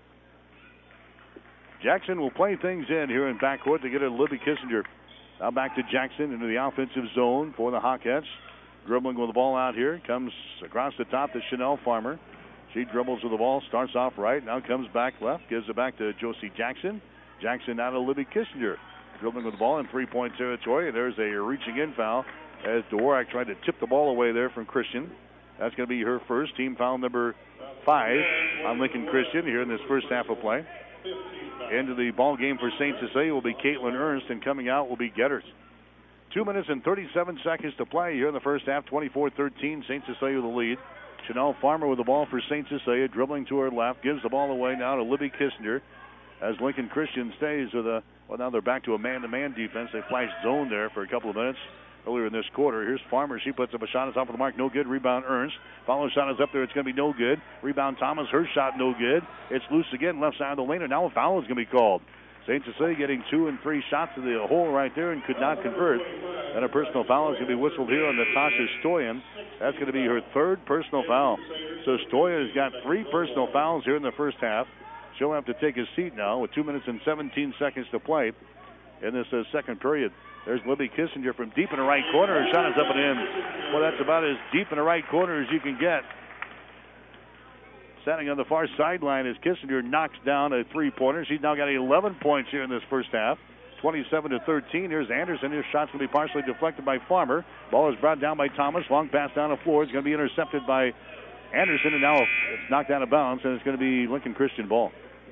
Jackson will play things in here in backcourt to get it to Libby Kissinger. Now back to Jackson into the offensive zone for the Hawkettes. Dribbling with the ball out here. Comes across the top to Chanel Farmer. She dribbles with the ball, starts off right, now comes back left, gives it back to Josie Jackson. Jackson now to Libby Kissinger. Dribbling with the ball in three-point territory. There's a reaching in foul as Dvorak tried to tip the ball away there from Christian. That's going to be her first. Team foul number five on Lincoln Christian here in this first half of play. Into the ball game for Saint Cecilia will be Caitlin Ernst, and coming out will be Gettert. Two minutes and thirty-seven seconds to play here in the first half, twenty-four thirteen. Saint Cecilia with the lead. Chanel Farmer with the ball for Saint Cecilia, dribbling to her left, gives the ball away now to Libby Kissinger as Lincoln Christian stays with a, well, now they're back to a man-to-man defense. They flashed zone there for a couple of minutes. earlier in this quarter. Here's Farmer. She puts up a shot. It's off of the mark. No good. Rebound Ernst. Follow shot is up there. It's going to be no good. Rebound Thomas. Her shot no good. It's loose again. Left side of the lane. And now a foul is going to be called. Saint Cecilia getting two and three shots to the hole right there and could not convert. And a personal foul is going to be whistled here on Natasha Stoyan. That's going to be her third personal foul. So Stoyan has got three personal fouls here in the first half. She'll have to take a seat now with two minutes and seventeen seconds to play in this uh, second period. There's Libby Kissinger from deep in the right corner. Her shot is up and in. Well, that's about as deep in the right corner as you can get. Standing on the far sideline as Kissinger knocks down a three-pointer. She's now got eleven points here in this first half. twenty-seven to thirteen. Here's Anderson. His shot's going to be partially deflected by Farmer. Ball is brought down by Thomas. Long pass down the floor. It's going to be intercepted by Anderson, and now it's knocked out of bounds, and it's going to be Lincoln Christian ball.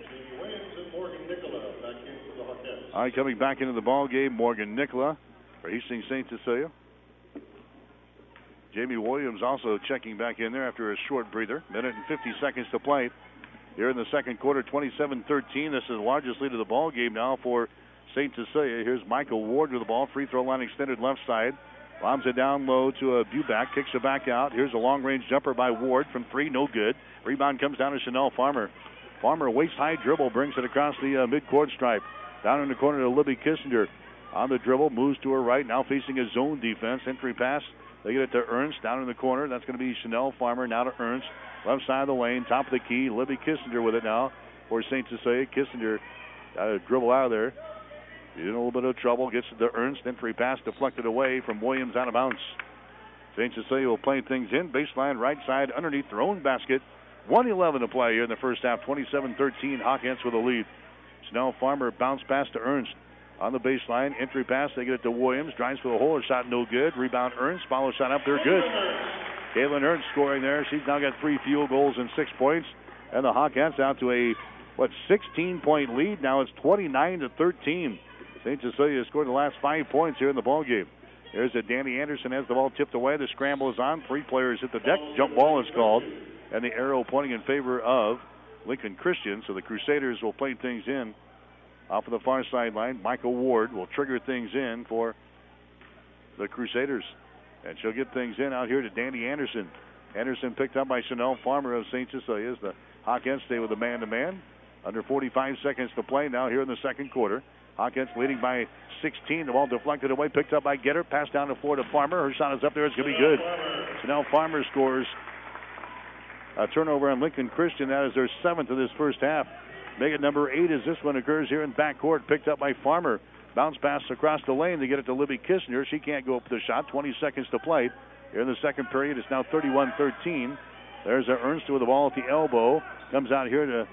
All right, coming back into the ball game, Morgan Nicola for Hastings Saint Cecilia. Jamie Williams also checking back in there after a short breather. Minute and fifty seconds to play here in the second quarter, twenty-seven thirteen. This is the largest lead of the ball game now for Saint Cecilia. Here's Michael Ward with the ball. Free throw line extended left side. Bombs it down low to a Buback. Kicks it back out. Here's a long-range jumper by Ward from three. No good. Rebound comes down to Chanel Farmer. Farmer waist-high dribble. Brings it across the uh, mid-court stripe. Down in the corner to Libby Kissinger. On the dribble. Moves to her right. Now facing a zone defense. Entry pass. They get it to Ernst down in the corner. That's going to be Chanel Farmer. Now to Ernst. Left side of the lane. Top of the key. Libby Kissinger with it now for Saint Cecilia. Kissinger got to dribble out of there. He's in a little bit of trouble. Gets it to Ernst. Entry pass deflected away from Williams out of bounds. Saint Cecilia will play things in. Baseline right side underneath their own basket. one eleven to play here in the first half. twenty-seven thirteen. Hawkins with the lead. Chanel Farmer bounce pass to Ernst. On the baseline, entry pass, they get it to Williams. Drives for the hole, a shot no good. Rebound Ernst, follow shot up there, good. Caitlin Ernst scoring there. She's now got three field goals and six points. And the Hawkins out to a, what, sixteen-point lead. Now it's twenty-nine to thirteen. Saint Cecilia scored the last five points here in the ballgame. There's a Danny Anderson has the ball tipped away. The scramble is on. Three players hit the deck. Jump ball is called. And the arrow pointing in favor of Lincoln Christian. So the Crusaders will play things in. Off of the far sideline, Michael Ward will trigger things in for the Crusaders. And she'll get things in out here to Danny Anderson. Anderson picked up by Chanel Farmer of Saint Cecilia's. The Hawkins stay with a man-to-man. Under forty-five seconds to play now here in the second quarter. Hawkins leading by sixteen. The ball deflected away, picked up by Getter. Passed down the floor to Farmer. Her shot is up there. It's going to be good. Chanel Farmer scores a turnover on Lincoln Christian. That is their seventh of this first half. Make it number eight as this one occurs here in backcourt. Picked up by Farmer. Bounce pass across the lane to get it to Libby Kissinger. She can't go up the shot. twenty seconds to play. Here in the second period, it's now thirty-one thirteen. There's a Ernst with the ball at the elbow. Comes out here to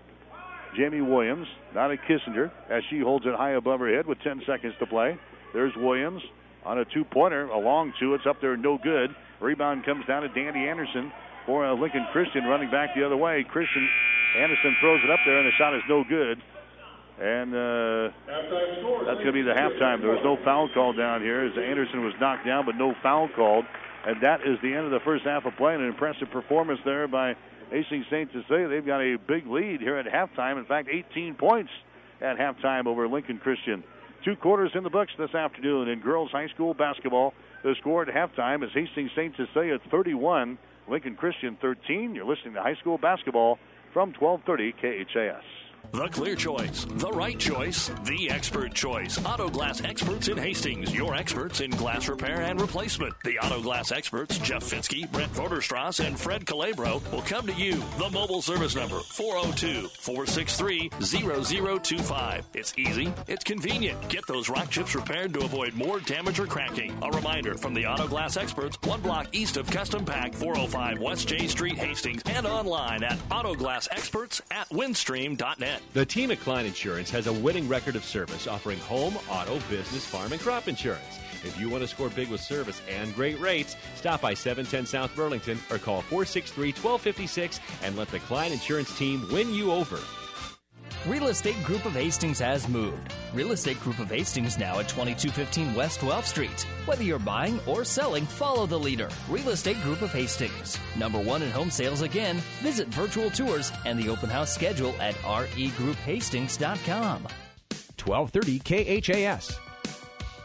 Jamie Williams. Now to Kissinger as she holds it high above her head with ten seconds to play. There's Williams on a two-pointer. A long two. It's up there, no good. Rebound comes down to Danny Anderson for uh, Lincoln Christian running back the other way. Christian Anderson throws it up there, and the shot is no good. And uh, that's going to be the halftime. There was no foul called down here as Anderson was knocked down, but no foul called. And that is the end of the first half of play. An impressive performance there by Hastings Saint Cecilia. They've got a big lead here at halftime. In fact, eighteen points at halftime over Lincoln Christian. Two quarters in the books this afternoon in girls high school basketball. The score at halftime is Hastings Saint Cecilia thirty-one, Lincoln Christian thirteen. You're listening to high school basketball from twelve thirty K H A S. The clear choice, the right choice, the expert choice. Auto Glass Experts in Hastings, your experts in glass repair and replacement. The Auto Glass Experts, Jeff Fitzke, Brent Voderstrass, and Fred Calabro will come to you. The mobile service number, four oh two, four six three, zero zero two five. It's easy, it's convenient. Get those rock chips repaired to avoid more damage or cracking. A reminder from the Auto Glass Experts, one block east of Custom Pack, four oh five West J Street, Hastings, and online at autoglass experts at windstream dot net. The team at Klein Insurance has a winning record of service, offering home, auto, business, farm, and crop insurance. If you want to score big with service and great rates, stop by seven ten South Burlington or call four six three, one two five six and let the Klein Insurance team win you over. Real Estate Group of Hastings has moved. Real Estate Group of Hastings now at twenty-two fifteen West twelfth Street. Whether you're buying or selling, follow the leader. Real Estate Group of Hastings. Number one in home sales again. Visit virtual tours and the open house schedule at r e group hastings dot com. twelve thirty K H A S.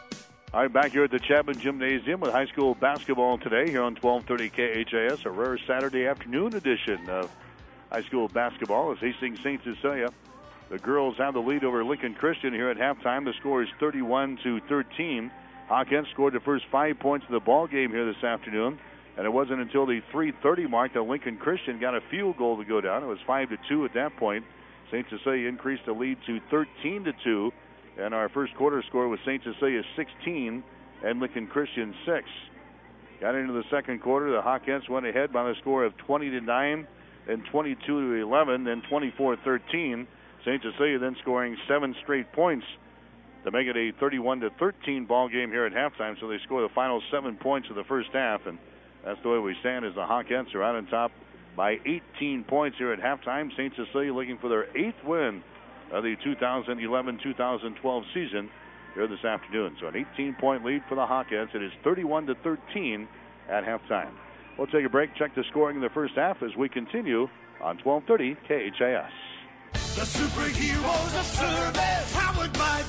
All right, back here at the Chapman Gymnasium with high school basketball today here on twelve thirty K H A S, a rare Saturday afternoon edition of high school basketball as Hastings Saint Cecilia. The girls have the lead over Lincoln Christian here at halftime. The score is thirty-one to thirteen. Hawkins scored the first five points of the ball game here this afternoon, and it wasn't until the three thirty mark that Lincoln Christian got a field goal to go down. It was five to two at that point. Saint Cecilia increased the lead to thirteen to two. And our first quarter score was Saint Cecilia sixteen and Lincoln Christian six. Got into the second quarter, the Hawkins went ahead by the score of twenty to nine, then twenty-two to eleven, then twenty-four thirteen. Saint Cecilia then scoring seven straight points to make it a thirty-one to thirteen ball game here at halftime. So they score the final seven points of the first half, and that's the way we stand as the Hawkins are out on top by eighteen points here at halftime. Saint Cecilia looking for their eighth win of the two thousand eleven two thousand twelve season here this afternoon. So an eighteen-point lead for the Hawkins. It is thirty-one to thirteen at halftime. We'll take a break, check the scoring in the first half as we continue on twelve thirty K H A S. The superheroes of service, powered by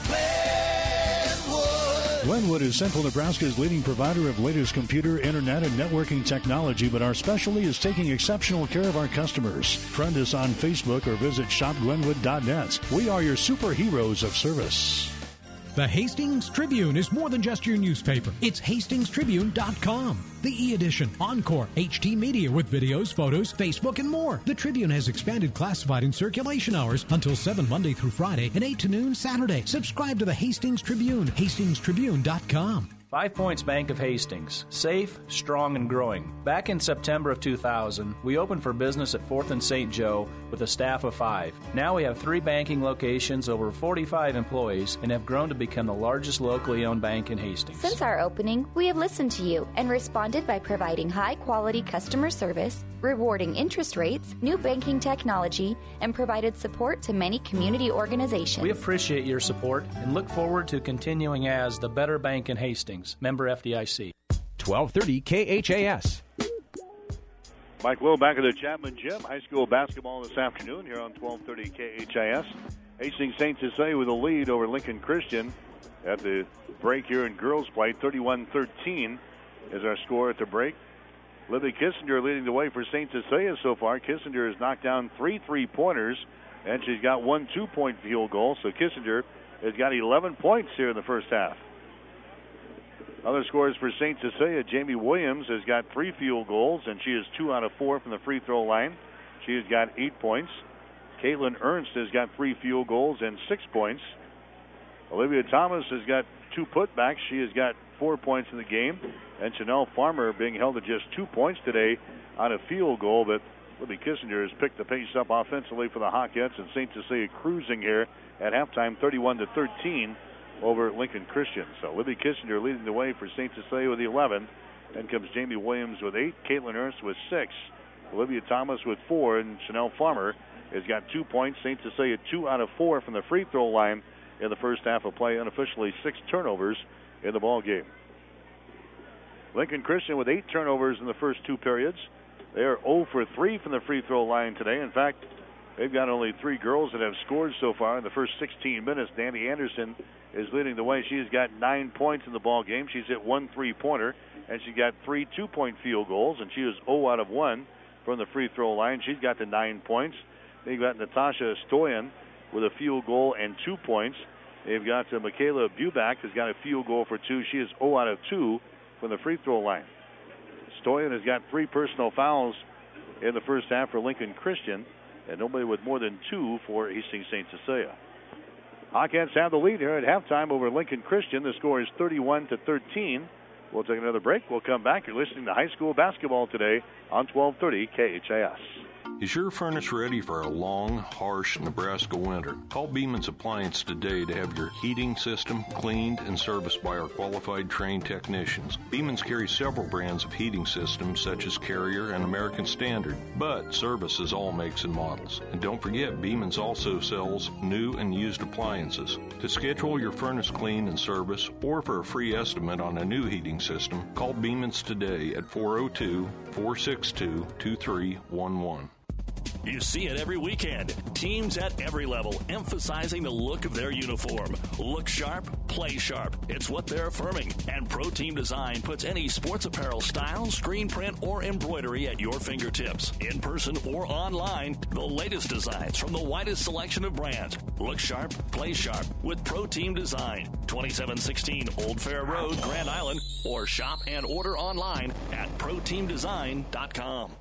Glenwood. Glenwood is Central Nebraska's leading provider of latest computer, internet, and networking technology, but our specialty is taking exceptional care of our customers. Friend us on Facebook or visit shop glenwood dot net. We are your superheroes of service. The Hastings Tribune is more than just your newspaper. It's hastings tribune dot com. The e-edition, Encore, H D Media with videos, photos, Facebook, and more. The Tribune has expanded classified and circulation hours until seven Monday through Friday and eight to noon Saturday. Subscribe to the Hastings Tribune, hastings tribune dot com. Five Points Bank of Hastings. Safe, strong, and growing. Back in September of two thousand, we opened for business at fourth and Saint Joe with a staff of five. Now we have three banking locations, over forty-five employees, and have grown to become the largest locally owned bank in Hastings. Since our opening, we have listened to you and responded by providing high-quality customer service, rewarding interest rates, new banking technology, and provided support to many community organizations. We appreciate your support and look forward to continuing as the better bank in Hastings. Member F D I C. twelve thirty K H A S. Mike Will back at the Chapman Gym. High school basketball this afternoon here on twelve thirty K H A S. Hastings Saint Cecilia with a lead over Lincoln Christian at the break here in girls play. thirty-one thirteen is our score at the break. Libby Kissinger leading the way for Saint Cecilia so far. Kissinger has knocked down three three-pointers, and she's got one two-point field goal. So Kissinger has got eleven points here in the first half. Other scores for Saint Cecilia. Jamie Williams has got three field goals, and she is two out of four from the free throw line. She has got eight points. Caitlin Ernst has got three field goals and six points. Olivia Thomas has got two putbacks. She has got four points in the game. And Chanel Farmer being held to just two points today on a field goal. But Libby Kissinger has picked the pace up offensively for the Hawkettes, and Saint Cecilia cruising here at halftime, thirty-one to thirteen. Over Lincoln Christian. So Libby Kissinger leading the way for Saint Cecilia with eleven. Then comes Jamie Williams with eight, Caitlin Ernst with six, Olivia Thomas with four, and Chanel Farmer has got two points. Saint Cecilia two out of four from the free throw line in the first half of play. Unofficially six turnovers in the ball game. Lincoln Christian with eight turnovers in the first two periods. They are zero for three from the free throw line today. In fact, they've got only three girls that have scored so far in the first sixteen minutes. Danny Anderson is leading the way. She's got nine points in the ball game. She's hit one three-pointer, and she got three two-point field goals, and she is zero out of one from the free throw line. She's got the nine points. They've got Natasha Stoyan with a field goal and two points. They've got uh, Michaela Buback has got a field goal for two. She is zero out of two from the free throw line. Stoyan has got three personal fouls in the first half for Lincoln Christian, and nobody with more than two for Hastings Saint Cecilia. Hawkins have the lead here at halftime over Lincoln Christian. The score is thirty-one to thirteen. We'll take another break. We'll come back. You're listening to high school basketball today on twelve thirty K H A S. Is your furnace ready for a long, harsh Nebraska winter? Call Beeman's Appliance today to have your heating system cleaned and serviced by our qualified trained technicians. Beeman's carries several brands of heating systems such as Carrier and American Standard, but services all makes and models. And don't forget, Beeman's also sells new and used appliances. To schedule your furnace clean and service or for a free estimate on a new heating system, call Beeman's today at four oh two, four six two, two three one one. You see it every weekend. Teams at every level emphasizing the look of their uniform. Look sharp, play sharp. It's what they're affirming. And Pro Team Design puts any sports apparel style, screen print, or embroidery at your fingertips. In person or online, the latest designs from the widest selection of brands. Look sharp, play sharp with Pro Team Design. twenty-seven sixteen Old Fair Road, Grand Island, or shop and order online at pro team design dot com.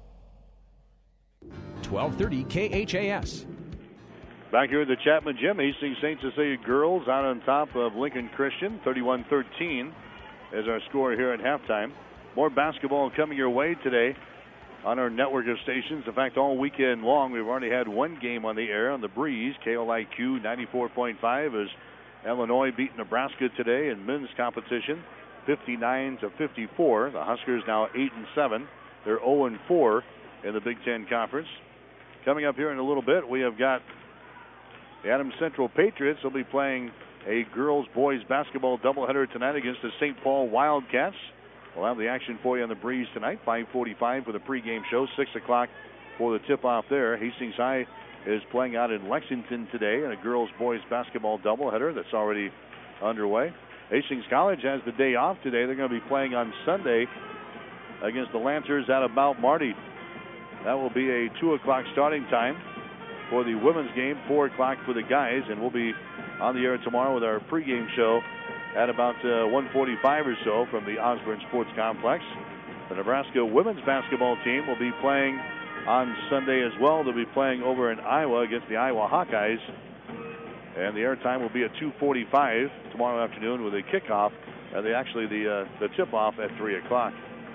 twelve thirty K H A S. Back here at the Chapman Gym, Hastings Saint Cecilia girls out on top of Lincoln Christian. thirty-one thirteen is our score here at halftime. More basketball coming your way today on our network of stations. In fact, all weekend long, we've already had one game on the air on the Breeze. K L I Q ninety-four point five as Illinois beat Nebraska today in men's competition, fifty-nine to fifty-four. The Huskers now eight and seven. They're oh and four in the Big Ten Conference. Coming up here in a little bit, we have got the Adams Central Patriots. Will be playing a girls-boys basketball doubleheader tonight against the Saint Paul Wildcats. We'll have the action for you on the Breeze tonight, five forty-five for the pregame show, six o'clock for the tip-off there. Hastings High is playing out in Lexington today in a girls-boys basketball doubleheader that's already underway. Hastings College has the day off today. They're going to be playing on Sunday against the Lancers out of Mount Marty. That will be a two o'clock starting time for the women's game, four o'clock for the guys, and we'll be on the air tomorrow with our pregame show at about uh, one forty-five or so from the Osborne Sports Complex. The Nebraska women's basketball team will be playing on Sunday as well. They'll be playing over in Iowa against the Iowa Hawkeyes, and the airtime will be at two forty-five tomorrow afternoon with a kickoff, and the, actually the, uh, the tip-off at three o'clock.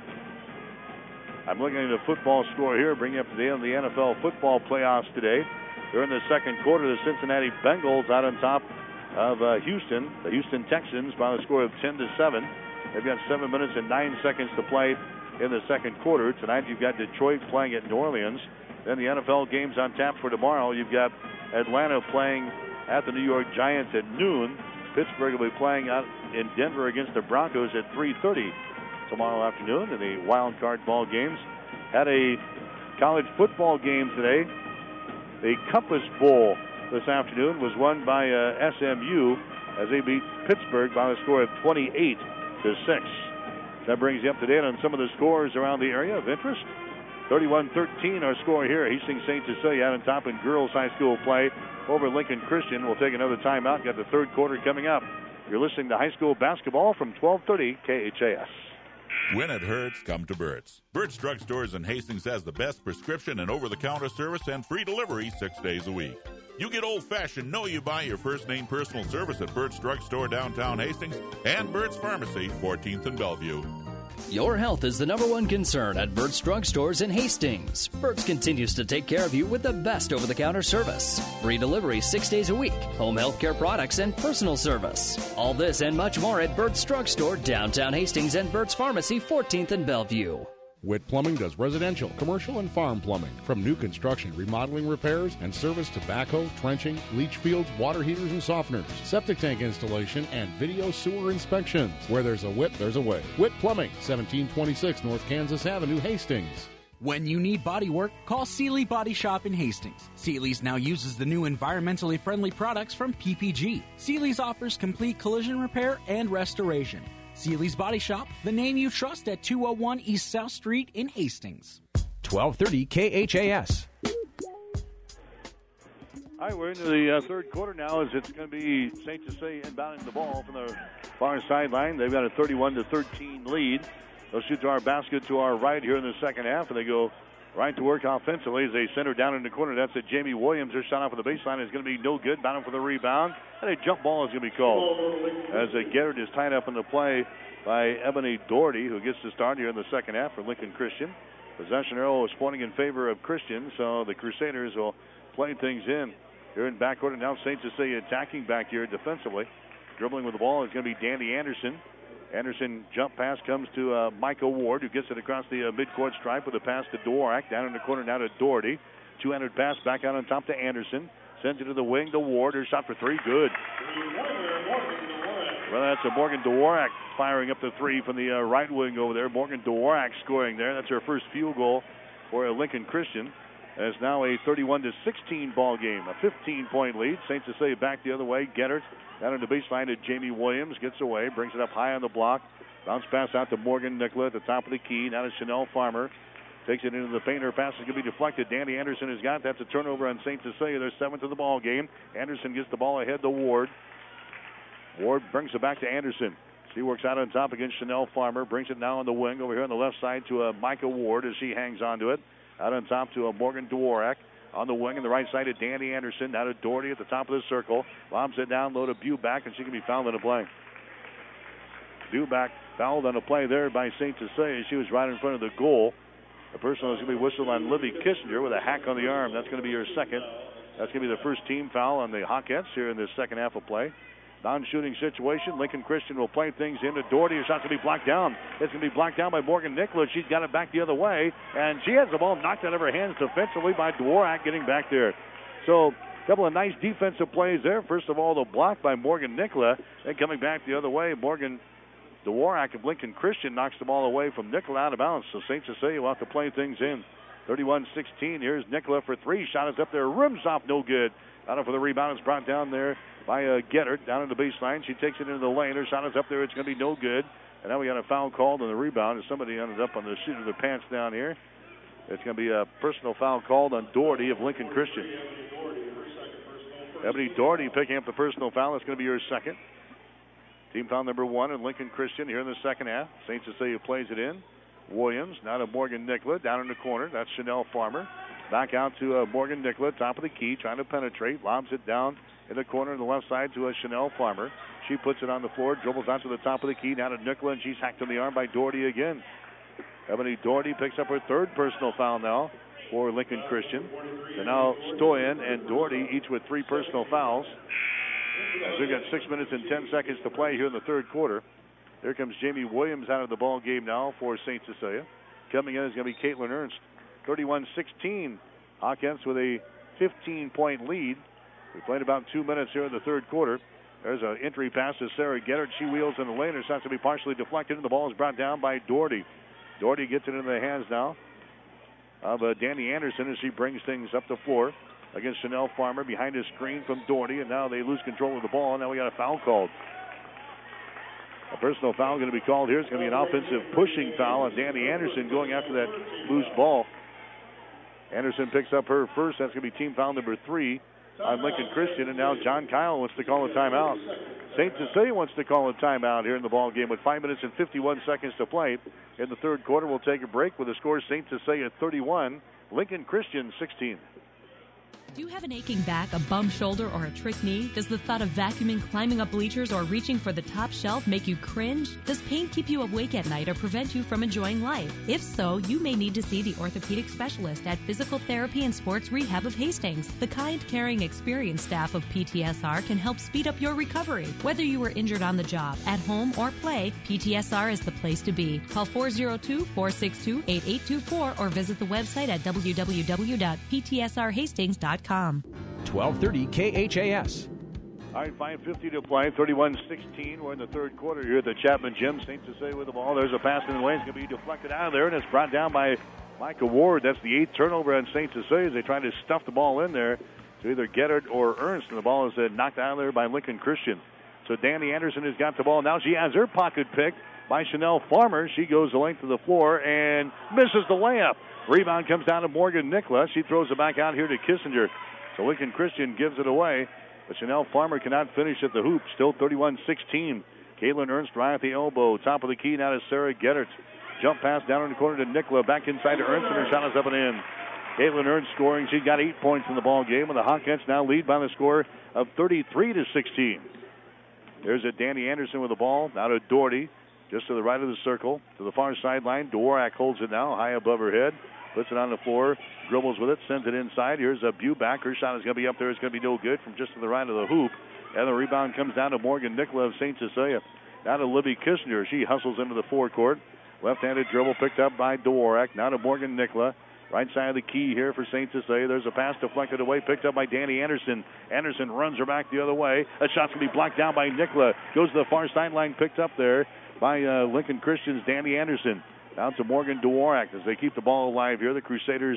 I'm looking at the football score here, bringing up to the end of the N F L football playoffs today. During the second quarter, the Cincinnati Bengals out on top of uh, Houston, the Houston Texans, by a score of ten to seven. They've got seven minutes and nine seconds to play in the second quarter. Tonight, you've got Detroit playing at New Orleans. Then the N F L games on tap for tomorrow. You've got Atlanta playing at the New York Giants at noon. Pittsburgh will be playing out in Denver against the Broncos at three thirty. Tomorrow afternoon in the wild card ball games. Had a college football game today. The Compass Bowl this afternoon was won by uh, S M U as they beat Pittsburgh by a score of twenty-eight to six. That brings you up to date on some of the scores around the area of interest. thirty-one thirteen our score here. Hastings Saint Cecilia out on top in girls high school play over Lincoln Christian. We'll take another timeout. Got the third quarter coming up. You're listening to high school basketball from twelve thirty K H A S. When it hurts, come to Burt's. Burt's Drug Stores in Hastings has the best prescription and over-the-counter service and free delivery six days a week. You get old-fashioned, know you buy your first name personal service at Burt's Drug Store downtown Hastings and Burt's Pharmacy, fourteenth and Bellevue. Your health is the number one concern at Burt's Drug Stores in Hastings. Burt's continues to take care of you with the best over-the-counter service. Free delivery six days a week, home health care products, and personal service. All this and much more at Burt's Drug Store, downtown Hastings, and Burt's Pharmacy, fourteenth and Bellevue. Witt Plumbing does residential, commercial, and farm plumbing. From new construction, remodeling, repairs, and service to backhoe, trenching, leach fields, water heaters, and softeners, septic tank installation, and video sewer inspections. Where there's a Witt, there's a way. Witt Plumbing, seventeen twenty-six North Kansas Avenue, Hastings. When you need body work, call Seeley Body Shop in Hastings. Seeley's now uses the new environmentally friendly products from P P G. Seeley's offers complete collision repair and restoration. Seeley's Body Shop, the name you trust at two oh one East South Street in Hastings. twelve thirty K H A S. All right, we're into the uh, third quarter now as it's going to be Saint Cecilia inbounding the ball from the far sideline. They've got a thirty-one to thirteen lead. They'll shoot to our basket to our right here in the second half, and they go right to work offensively as they center down in the corner. That's it. Jamie Williams. Their shot off of the baseline is going to be no good. Bound for the rebound. And a jump ball is going to be called as uh, Garrett is tied up in the play by Ebony Doherty, who gets to start here in the second half for Lincoln Christian. Possession arrow is pointing in favor of Christian, so the Crusaders will play things in here in backcourt. And now Saint Cecilia attacking back here defensively. Dribbling with the ball is going to be Danny Anderson. Anderson jump pass comes to uh, Michael Ward, who gets it across the uh, midcourt stripe with a pass to Dworak. Down in the corner now to Doherty. two-handed pass back out on top to Anderson. Sends it to the wing to Ward. Her shot for three. Good. Well, that's a Morgan Dworak firing up the three from the uh, right wing over there. Morgan Dworak scoring there. That's her first field goal for uh, Lincoln Christian. And it's now a thirty-one to sixteen ball game. A fifteen-point lead. Saint Cecilia back the other way. Gettert down in the baseline to Jamie Williams. Gets away. Brings it up high on the block. Bounce pass out to Morgan Nicola at the top of the key. Now to Chanel Farmer. Takes it into the paint. Her pass is going to be deflected. Danny Anderson has got. That's a turnover on Saint Cecilia. They're seventh of the ball game. Anderson gets the ball ahead to Ward. Ward brings it back to Anderson. She works out on top against Chanel Farmer. Brings it now on the wing over here on the left side to uh, Micah Ward as she hangs on to it. Out on top to uh, Morgan Dvorak. On the wing on the right side to Danny Anderson. Now to Doherty at the top of the circle. Lobs it down low to Buback, and she can be fouled on the play. Buback fouled on the play there by Saint Cecilia. She was right in front of the goal. The personal is going to be whistled on Libby Kissinger with a hack on the arm. That's going to be her second. That's going to be the first team foul on the Hawkettes here in this second half of play. Non-shooting situation. Lincoln Christian will play things into Doherty. Her shot's going to be blocked down. It's going to be blocked down by Morgan Nicola. She's got it back the other way, and she has the ball knocked out of her hands defensively by Dvorak getting back there. So a couple of nice defensive plays there. First of all, the block by Morgan Nicola. Then coming back the other way, Morgan Dvorak of Lincoln Christian knocks the ball away from Nicola out of bounds. So Saint Cecilia will have to play things in. thirty-one sixteen. Here's Nicola for three. Shot is up there. Rims off. No good. Out for the rebound. It's brought down there by uh, Gettert down in the baseline. She takes it into the lane. Her shot is up there. It's going to be no good. And now we got a foul called on the rebound. And somebody ended up on the seat of their pants down here. It's going to be a personal foul called on Doherty of Lincoln Christian. Ebony Doherty picking up the personal foul. It's going to be her second. Team foul number one in Lincoln Christian here in the second half. Saint Cecilia plays it in. Williams now to Morgan Nicola down in the corner. That's Chanel Farmer. Back out to uh, Morgan Nicola, top of the key, trying to penetrate. Lobs it down in the corner on the left side to a Chanel Farmer. She puts it on the floor, dribbles out to the top of the key, down to Nicola, and she's hacked on the arm by Doherty again. Ebony Doherty picks up her third personal foul now for Lincoln Christian. So now Stoyan and Doherty each with three personal fouls. As we've got six minutes and ten seconds to play here in the third quarter. Here comes Jamie Williams out of the ball game now for Saint Cecilia. Coming in is going to be Caitlin Ernst. thirty-one sixteen. Hawkins with a fifteen-point lead. We played about two minutes here in the third quarter. There's an entry pass to Sarah Gettert. She wheels in the lane. Her shot's going to be partially deflected, and the ball is brought down by Doherty. Doherty gets it into the hands now of uh, Danny Anderson as she brings things up the floor against Chanel Farmer behind a screen from Doherty, and now they lose control of the ball. Now we got a foul called. A personal foul going to be called here. It's going to be an offensive pushing foul on Danny Anderson going after that loose ball. Anderson picks up her first. That's going to be team foul number three on Lincoln Christian. And now John Kyle wants to call a timeout. Saint Cecilia wants to call a timeout here in the ball game with five minutes and fifty-one seconds to play. In the third quarter, we'll take a break with the score Saint Cecilia thirty-one, Lincoln Christian sixteen. Do you have an aching back, a bum shoulder, or a trick knee? Does the thought of vacuuming, climbing up bleachers, or reaching for the top shelf make you cringe? Does pain keep you awake at night or prevent you from enjoying life? If so, you may need to see the orthopedic specialist at Physical Therapy and Sports Rehab of Hastings. The kind, caring, experienced staff of P T S R can help speed up your recovery. Whether you were injured on the job, at home, or play, P T S R is the place to be. Call four oh two, four six two, eight eight two four or visit the website at w w w dot p t s r hastings dot com. twelve thirty K H A S. All right, five fifty to play, thirty-one sixteen. We're in the third quarter here at the Chapman Gym. Saint Cecilia with the ball. There's a pass in the lane. It's going to be deflected out of there, and it's brought down by Micah Ward. That's the eighth turnover on Saint Cecilia as they try to stuff the ball in there to either Gettert or Ernst, and the ball is uh, knocked out of there by Lincoln Christian. So Danny Anderson has got the ball. Now she has her pocket picked by Chanel Farmer. She goes the length of the floor and misses the layup. Rebound comes down to Morgan Nicola. She throws it back out here to Kissinger. So Lincoln Christian gives it away, but Chanel Farmer cannot finish at the hoop. Still thirty-one sixteen. Caitlin Ernst right at the elbow. Top of the key now to Sarah Gettert. Jump pass down in the corner to Nicola. Back inside to Ernst, and her shot is up and in. Caitlin Ernst scoring. She's got eight points in the ball game, and the Hawkins now lead by the score of thirty-three to sixteen. There's a Danny Anderson with the ball. Now to Doherty, just to the right of the circle. To the far sideline. Dvorak holds it now, high above her head. Puts it on the floor, dribbles with it, sends it inside. Here's a Buback. Her shot is going to be up there. It's going to be no good from just to the right of the hoop. And the rebound comes down to Morgan Nicola of Saint Cecilia. Now to Libby Kissinger. She hustles into the forecourt. Left-handed dribble picked up by Dvorak. Now to Morgan Nicola. Right side of the key here for Saint Cecilia. There's a pass deflected away, picked up by Danny Anderson. Anderson runs her back the other way. A shot's going to be blocked down by Nicola. Goes to the far sideline, picked up there by uh, Lincoln Christian's Danny Anderson. Down to Morgan Dvorak as they keep the ball alive here. The Crusaders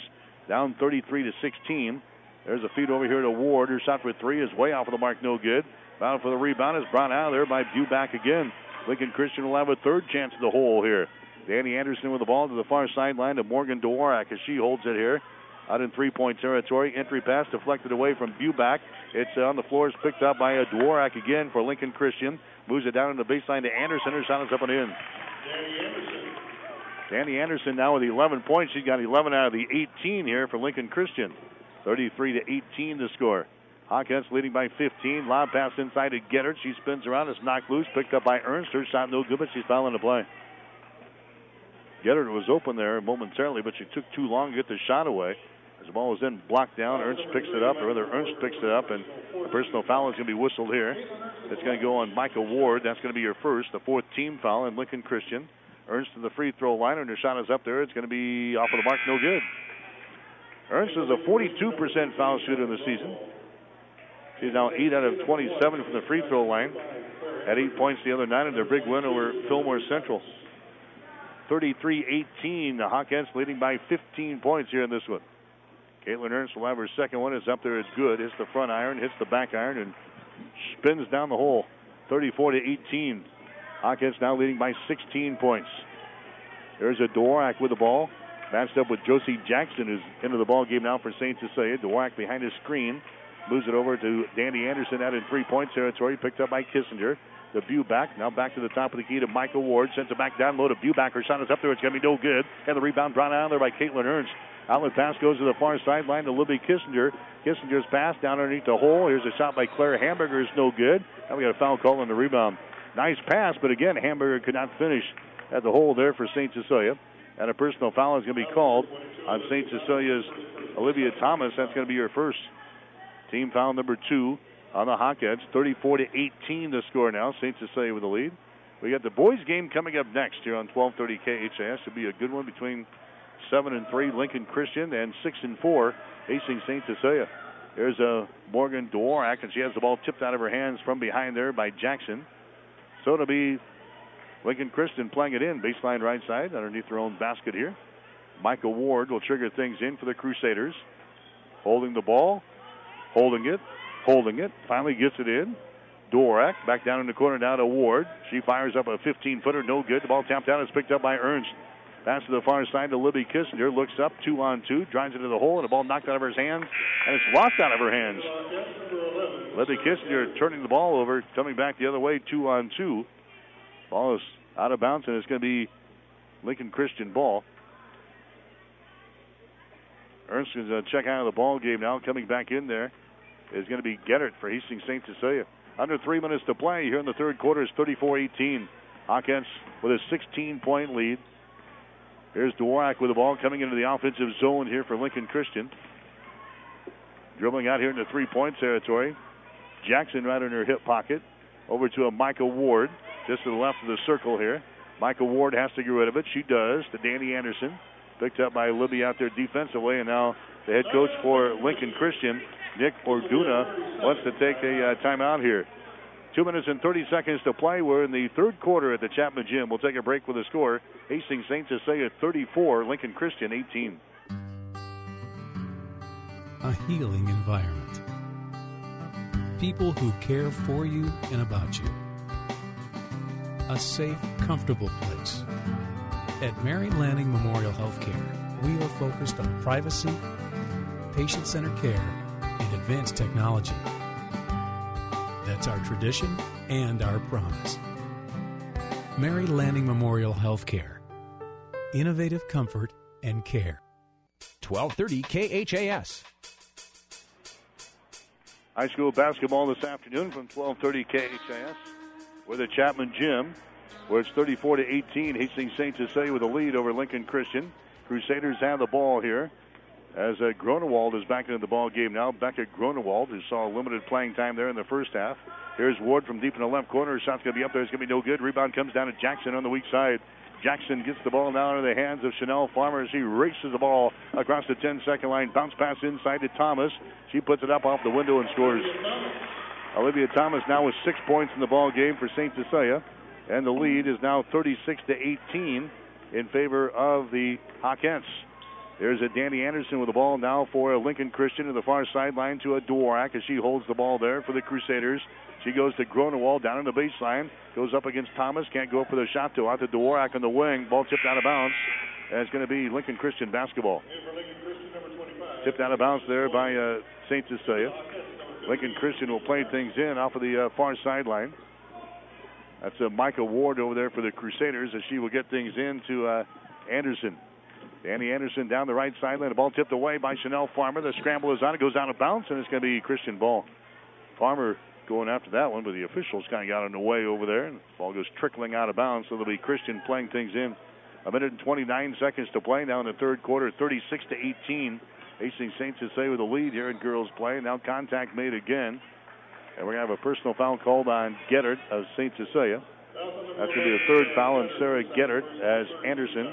down thirty-three to sixteen. There's a feed over here to Ward. Her shot for three is way off of the mark, no good. Bound for the rebound is brought out of there by Buback again. Lincoln Christian will have a third chance at the hole here. Danny Anderson with the ball to the far sideline to Morgan Dworak as she holds it here. Out in three-point territory. Entry pass deflected away from Buback. It's on the floor. It's picked up by a Dworak again for Lincoln Christian. Moves it down in the baseline to Anderson. Her shot is up and in. Danny Anderson now with eleven points. She's got eleven out of the eighteen here for Lincoln Christian. thirty-three to eighteen to score. Hawkins leading by fifteen. Lob pass inside to Gettert. She spins around. It's knocked loose. Picked up by Ernst. Her shot no good, but she's fouling the play. Gettert was open there momentarily, but she took too long to get the shot away. As the ball was then blocked down, Ernst picks it up, or rather Ernst picks it up, and a personal foul is going to be whistled here. It's going to go on Micah Ward. That's going to be your first, the fourth team foul in Lincoln Christian. Ernst to the free throw line, and her shot is up there. It's going to be off of the mark, no good. Ernst is a forty-two percent foul shooter in the season. She's now eight out of twenty-seven from the free throw line. Had eight points the other night in their big win over Fillmore Central. thirty-three eighteen. The Hawkins leading by fifteen points here in this one. Caitlin Ernst will have her second one. It's up there. It's good. Hits the front iron, hits the back iron, and spins down the hole. thirty-four to eighteen. Hawkins now leading by sixteen points. There's a Dworak with the ball. Matched up with Josie Jackson, who's into the ball game now for Saint Cecilia. Dworak behind his screen. Moves it over to Danny Anderson out in three-point territory. Picked up by Kissinger. The Buback. Now back to the top of the key to Michael Ward. Sends it back down low to Buback. Her shot is up there. It's going to be no good. And the rebound brought out there by Caitlin Ernst. Outlet pass goes to the far sideline to Libby Kissinger. Kissinger's pass down underneath the hole. Here's a shot by Claire Hamburger. Is no good. Now we got a foul call on the rebound. Nice pass, but again, Hamburger could not finish at the hole there for Saint Cecilia. And a personal foul is going to be called on Saint Cecilia's Olivia Thomas. That's going to be her first. Team foul number two on the Hawkheads. thirty-four to eighteen the score now. Saint Cecilia with the lead. We got the boys game coming up next here on twelve thirty K H A S. It'll be a good one between seven and three Lincoln Christian and six and four Hastings Saint Cecilia. There's a Morgan Dworak, and she has the ball tipped out of her hands from behind there by Jackson. So it'll be Lincoln Christian playing it in, baseline right side, underneath their own basket here. Michael Ward will trigger things in for the Crusaders. Holding the ball, holding it, holding it, finally gets it in. Dworak back down in the corner now to Ward. She fires up a fifteen-footer, no good. The ball tapped out, it's picked up by Ernst. Pass to the far side to Libby Kissinger, looks up, two on two, drives into the hole, and the ball knocked out of her hands, and it's lost out of her hands. Libby Kissinger turning the ball over, coming back the other way, two on two. Ball is out of bounds, and it's going to be Lincoln Christian ball. Ernst is going to check out of the ball game now. Coming back in there is going to be Gettert for Hastings Saint Cecilia. Under three minutes to play here in the third quarter is thirty-four eighteen. Hawkins with a sixteen-point lead. Here's Dworak with the ball coming into the offensive zone here for Lincoln Christian. Dribbling out here in the three-point territory. Jackson right in her hip pocket. Over to a Micah Ward, just to the left of the circle here. Micah Ward has to get rid of it. She does to Danny Anderson. Picked up by Libby out there defensively, and now the head coach for Lincoln Christian, Nick Orduna, wants to take a uh, timeout here. Two minutes and thirty seconds to play. We're in the third quarter at the Chapman Gym. We'll take a break with a score. Hastings Saint Cecilia thirty-four, Lincoln Christian eighteen. A healing environment. People who care for you and about you. A safe, comfortable place. At Mary Lanning Memorial Healthcare, we are focused on privacy, patient-centered care, and advanced technology. That's our tradition and our promise. Mary Lanning Memorial Healthcare. Innovative comfort and care. twelve thirty K H A S. High school basketball this afternoon from twelve thirty K H A S. We're at the Chapman Gym, where it's thirty-four to eighteen. Hastings Saint Cecilia with a lead over Lincoln Christian. Crusaders have the ball here as uh, Gronewald is back into the ball game now. Becca Gronewald, who saw limited playing time there in the first half. Here's Ward from deep in the left corner. Her shot's going to be up there. It's going to be no good. Rebound comes down to Jackson on the weak side. Jackson gets the ball now into the hands of Chanel Farmer as he races the ball across the ten-second line. Bounce pass inside to Thomas. She puts it up off the window and scores. Olivia Thomas now with six points in the ball game for Saint Cecilia. And the lead is now thirty-six to eighteen in favor of the Hawkins. There's a Danny Anderson with the ball now for Lincoln Christian to the far sideline to a Dworak as she holds the ball there for the Crusaders. She goes to Gronewald down in the baseline. Goes up against Thomas. Can't go for the shot to out to Dworak on the wing. Ball tipped out of bounds. And it's going to be Lincoln Christian basketball. Tipped out of bounds there by uh, Saint Cecilia. Lincoln Christian will play things in off of the uh, far sideline. That's uh, Micah Ward over there for the Crusaders as she will get things in to uh, Anderson. Danny Anderson down the right sideline. The ball tipped away by Chanel Farmer. The scramble is on. It goes out of bounds, and it's going to be Christian ball. Farmer going after that one, but the officials kind of got in the way over there. And the ball goes trickling out of bounds, so there'll be Christian playing things in. A minute and twenty-nine seconds to play now in the third quarter, thirty-six to eighteen. Hastings Saint Cecilia with the lead here in girls play. Now contact made again. And we're going to have a personal foul called on Gettert of Saint Cecilia. That's going to be the third foul on Sarah Gettert as Anderson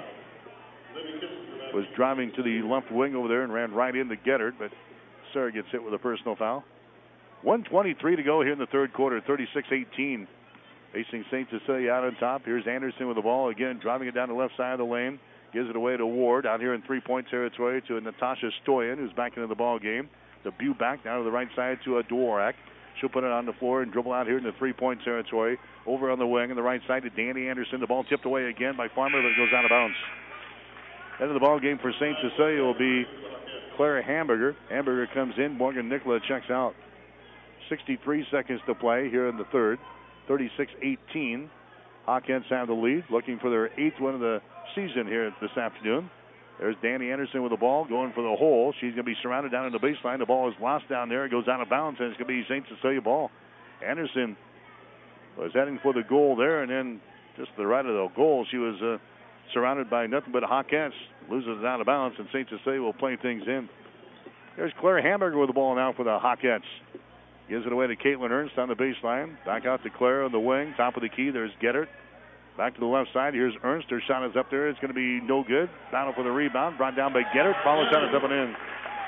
was driving to the left wing over there and ran right into Gettert, but Sarah gets hit with a personal foul. one twenty-three to go here in the third quarter, thirty-six eighteen. Hastings Saint Cecilia out on top. Here's Anderson with the ball again, driving it down the left side of the lane. Gives it away to Ward out here in three-point territory to Natasha Stoyan, who's back into the ball game. The Bew back down to the right side to a Dworak. She'll put it on the floor and dribble out here in the three-point territory. Over on the wing on the right side to Danny Anderson. The ball tipped away again by Farmer, but it goes out of bounds. End of the ball game for Saint Cecilia will be Clara Hamburger. Hamburger comes in. Morgan Nicola checks out. sixty-three seconds to play here in the third. thirty-six eighteen. Hawkins have the lead, looking for their eighth win of the season here this afternoon. There's Danny Anderson with the ball, going for the hole. She's going to be surrounded down in the baseline. The ball is lost down there. It goes out of bounds, and it's going to be Saint Cecilia ball. Anderson was heading for the goal there, and then just to the right of the goal, she was uh, surrounded by nothing but Hawkins. Loses it out of bounds, and Saint Cecilia will play things in. There's Claire Hamburger with the ball now for the Hawkins. Gives it away to Caitlin Ernst on the baseline. Back out to Claire on the wing. Top of the key, there's Gettert. Back to the left side. Here's Ernst. Her shot is up there. It's going to be no good. Battle for the rebound. Brought down by Gettert. Follow shot is up and in.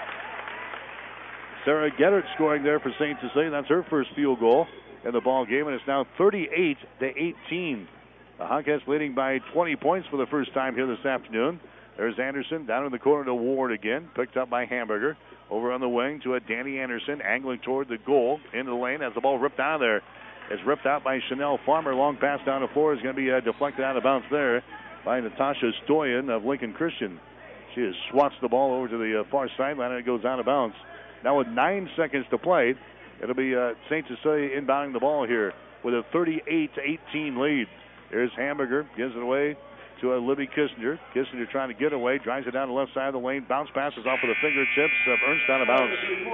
Sarah Gettert scoring there for Saint Cecilia. That's her first field goal in the ball game, and it's now thirty-eight to eighteen. The Hawkins leading by twenty points for the first time here this afternoon. There's Anderson down in the corner to Ward again. Picked up by Hamburger. Over on the wing to a Danny Anderson, angling toward the goal. Into the lane as the ball ripped out of there. It's ripped out by Chanel Farmer. Long pass down the floor is going to be uh, deflected out of bounds there by Natasha Stoyan of Lincoln Christian. She has swats the ball over to the uh, far sideline, and it goes out of bounds. Now with nine seconds to play, it'll be uh, Saint Cecilia inbounding the ball here with a thirty-eight to eighteen lead. Here's Hamburger, gives it away to uh, Libby Kissinger. Kissinger trying to get away, drives it down the left side of the lane. Bounce passes off of the fingertips of Ernst out of bounds.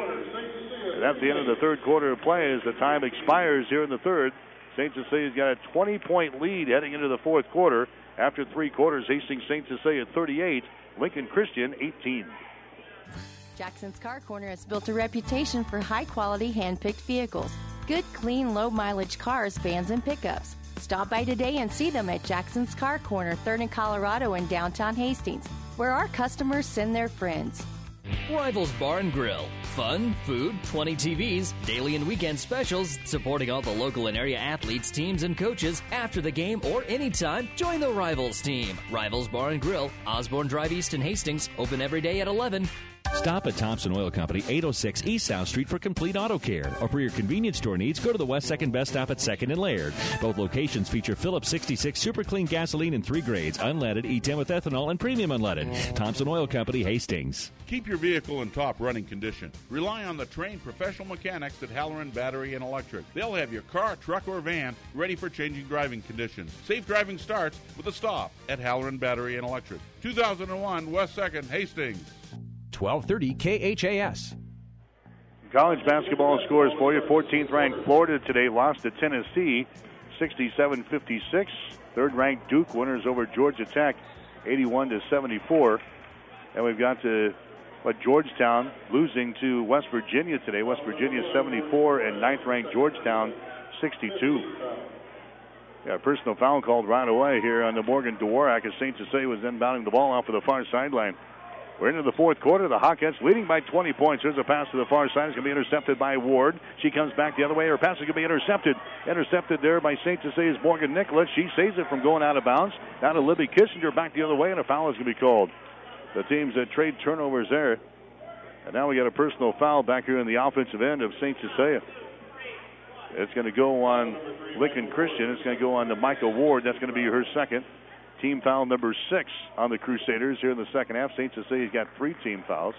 And that's the end of the third quarter of play as the time expires here in the third. Saint Cecilia's got a twenty-point lead heading into the fourth quarter. After three quarters, Hastings Saint Cecilia thirty-eight, Lincoln Christian eighteen. Jackson's Car Corner has built a reputation for high-quality hand-picked vehicles. Good, clean, low-mileage cars, vans, and pickups. Stop by today and see them at Jackson's Car Corner, third and Colorado in downtown Hastings, where our customers send their friends. Rivals Bar and Grill. Fun, food, twenty T Vs, daily and weekend specials, supporting all the local and area athletes, teams, and coaches. After the game or anytime, join the Rivals team. Rivals Bar and Grill, Osborne Drive East in Hastings, open every day at eleven. Stop at Thompson Oil Company, eight oh six East South Street for complete auto care. Or for your convenience store needs, go to the West second Best Stop at second and Laird. Both locations feature Phillips sixty-six Super Clean gasoline in three grades, unleaded, E ten with ethanol, and premium unleaded. Thompson Oil Company, Hastings. Keep your vehicle in top running condition. Rely on the trained professional mechanics at Halloran Battery and Electric. They'll have your car, truck, or van ready for changing driving conditions. Safe driving starts with a stop at Halloran Battery and Electric. two thousand one West second, Hastings. twelve thirty K H A S. College basketball scores for you. fourteenth ranked Florida today lost to Tennessee sixty-seven fifty-six. third ranked Duke winners over Georgia Tech eighty-one to seventy-four. And we've got to what Georgetown losing to West Virginia today. West Virginia seventy-four and ninth ranked Georgetown sixty-two. Yeah, personal foul called right away here on the Morgan Dworak as Saint Cecilia was inbounding the ball off of the far sideline. We're into the fourth quarter. The Hawkins leading by twenty points. There's a pass to the far side. It's going to be intercepted by Ward. She comes back the other way. Her pass is going to be intercepted. Intercepted there by Saint Cecilia's Morgan Nicholas. She saves it from going out of bounds. Now to Libby Kissinger back the other way, and a foul is going to be called. the teams that trade turnovers there. And now we got a personal foul back here in the offensive end of Saint Cecilia. It's going to go on Lincoln Christian. It's going to go on to Micah Ward. That's going to be her second. Team foul number six on the Crusaders here in the second half. Saint Cecilia's got three team fouls.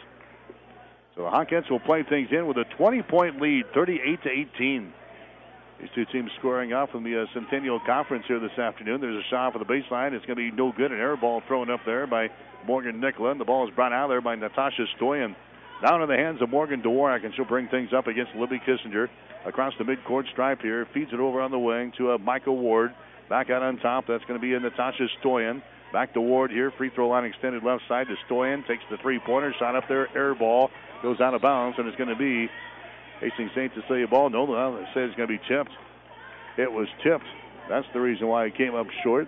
So the Hawkettes will play things in with a twenty-point lead, thirty-eight to eighteen. These two teams scoring off from the uh, Centennial Conference here this afternoon. There's a shot for the baseline. It's going to be no good. An air ball thrown up there by Morgan Nicola. And the ball is brought out there by Natasha Stoyan. Down in the hands of Morgan Dvorak, and she'll bring things up against Libby Kissinger. Across the midcourt stripe here. Feeds it over on the wing to uh, Michael Ward. Back out on top. That's going to be a Natasha Stoyan. Back to Ward here. Free throw line extended left side to Stoyan. Takes the three-pointer. Shot up there. Air ball. Goes out of bounds, and it's going to be Hastings Saint Cecilia ball. No, no, it says it's going to be tipped. It was tipped. That's the reason why it came up short.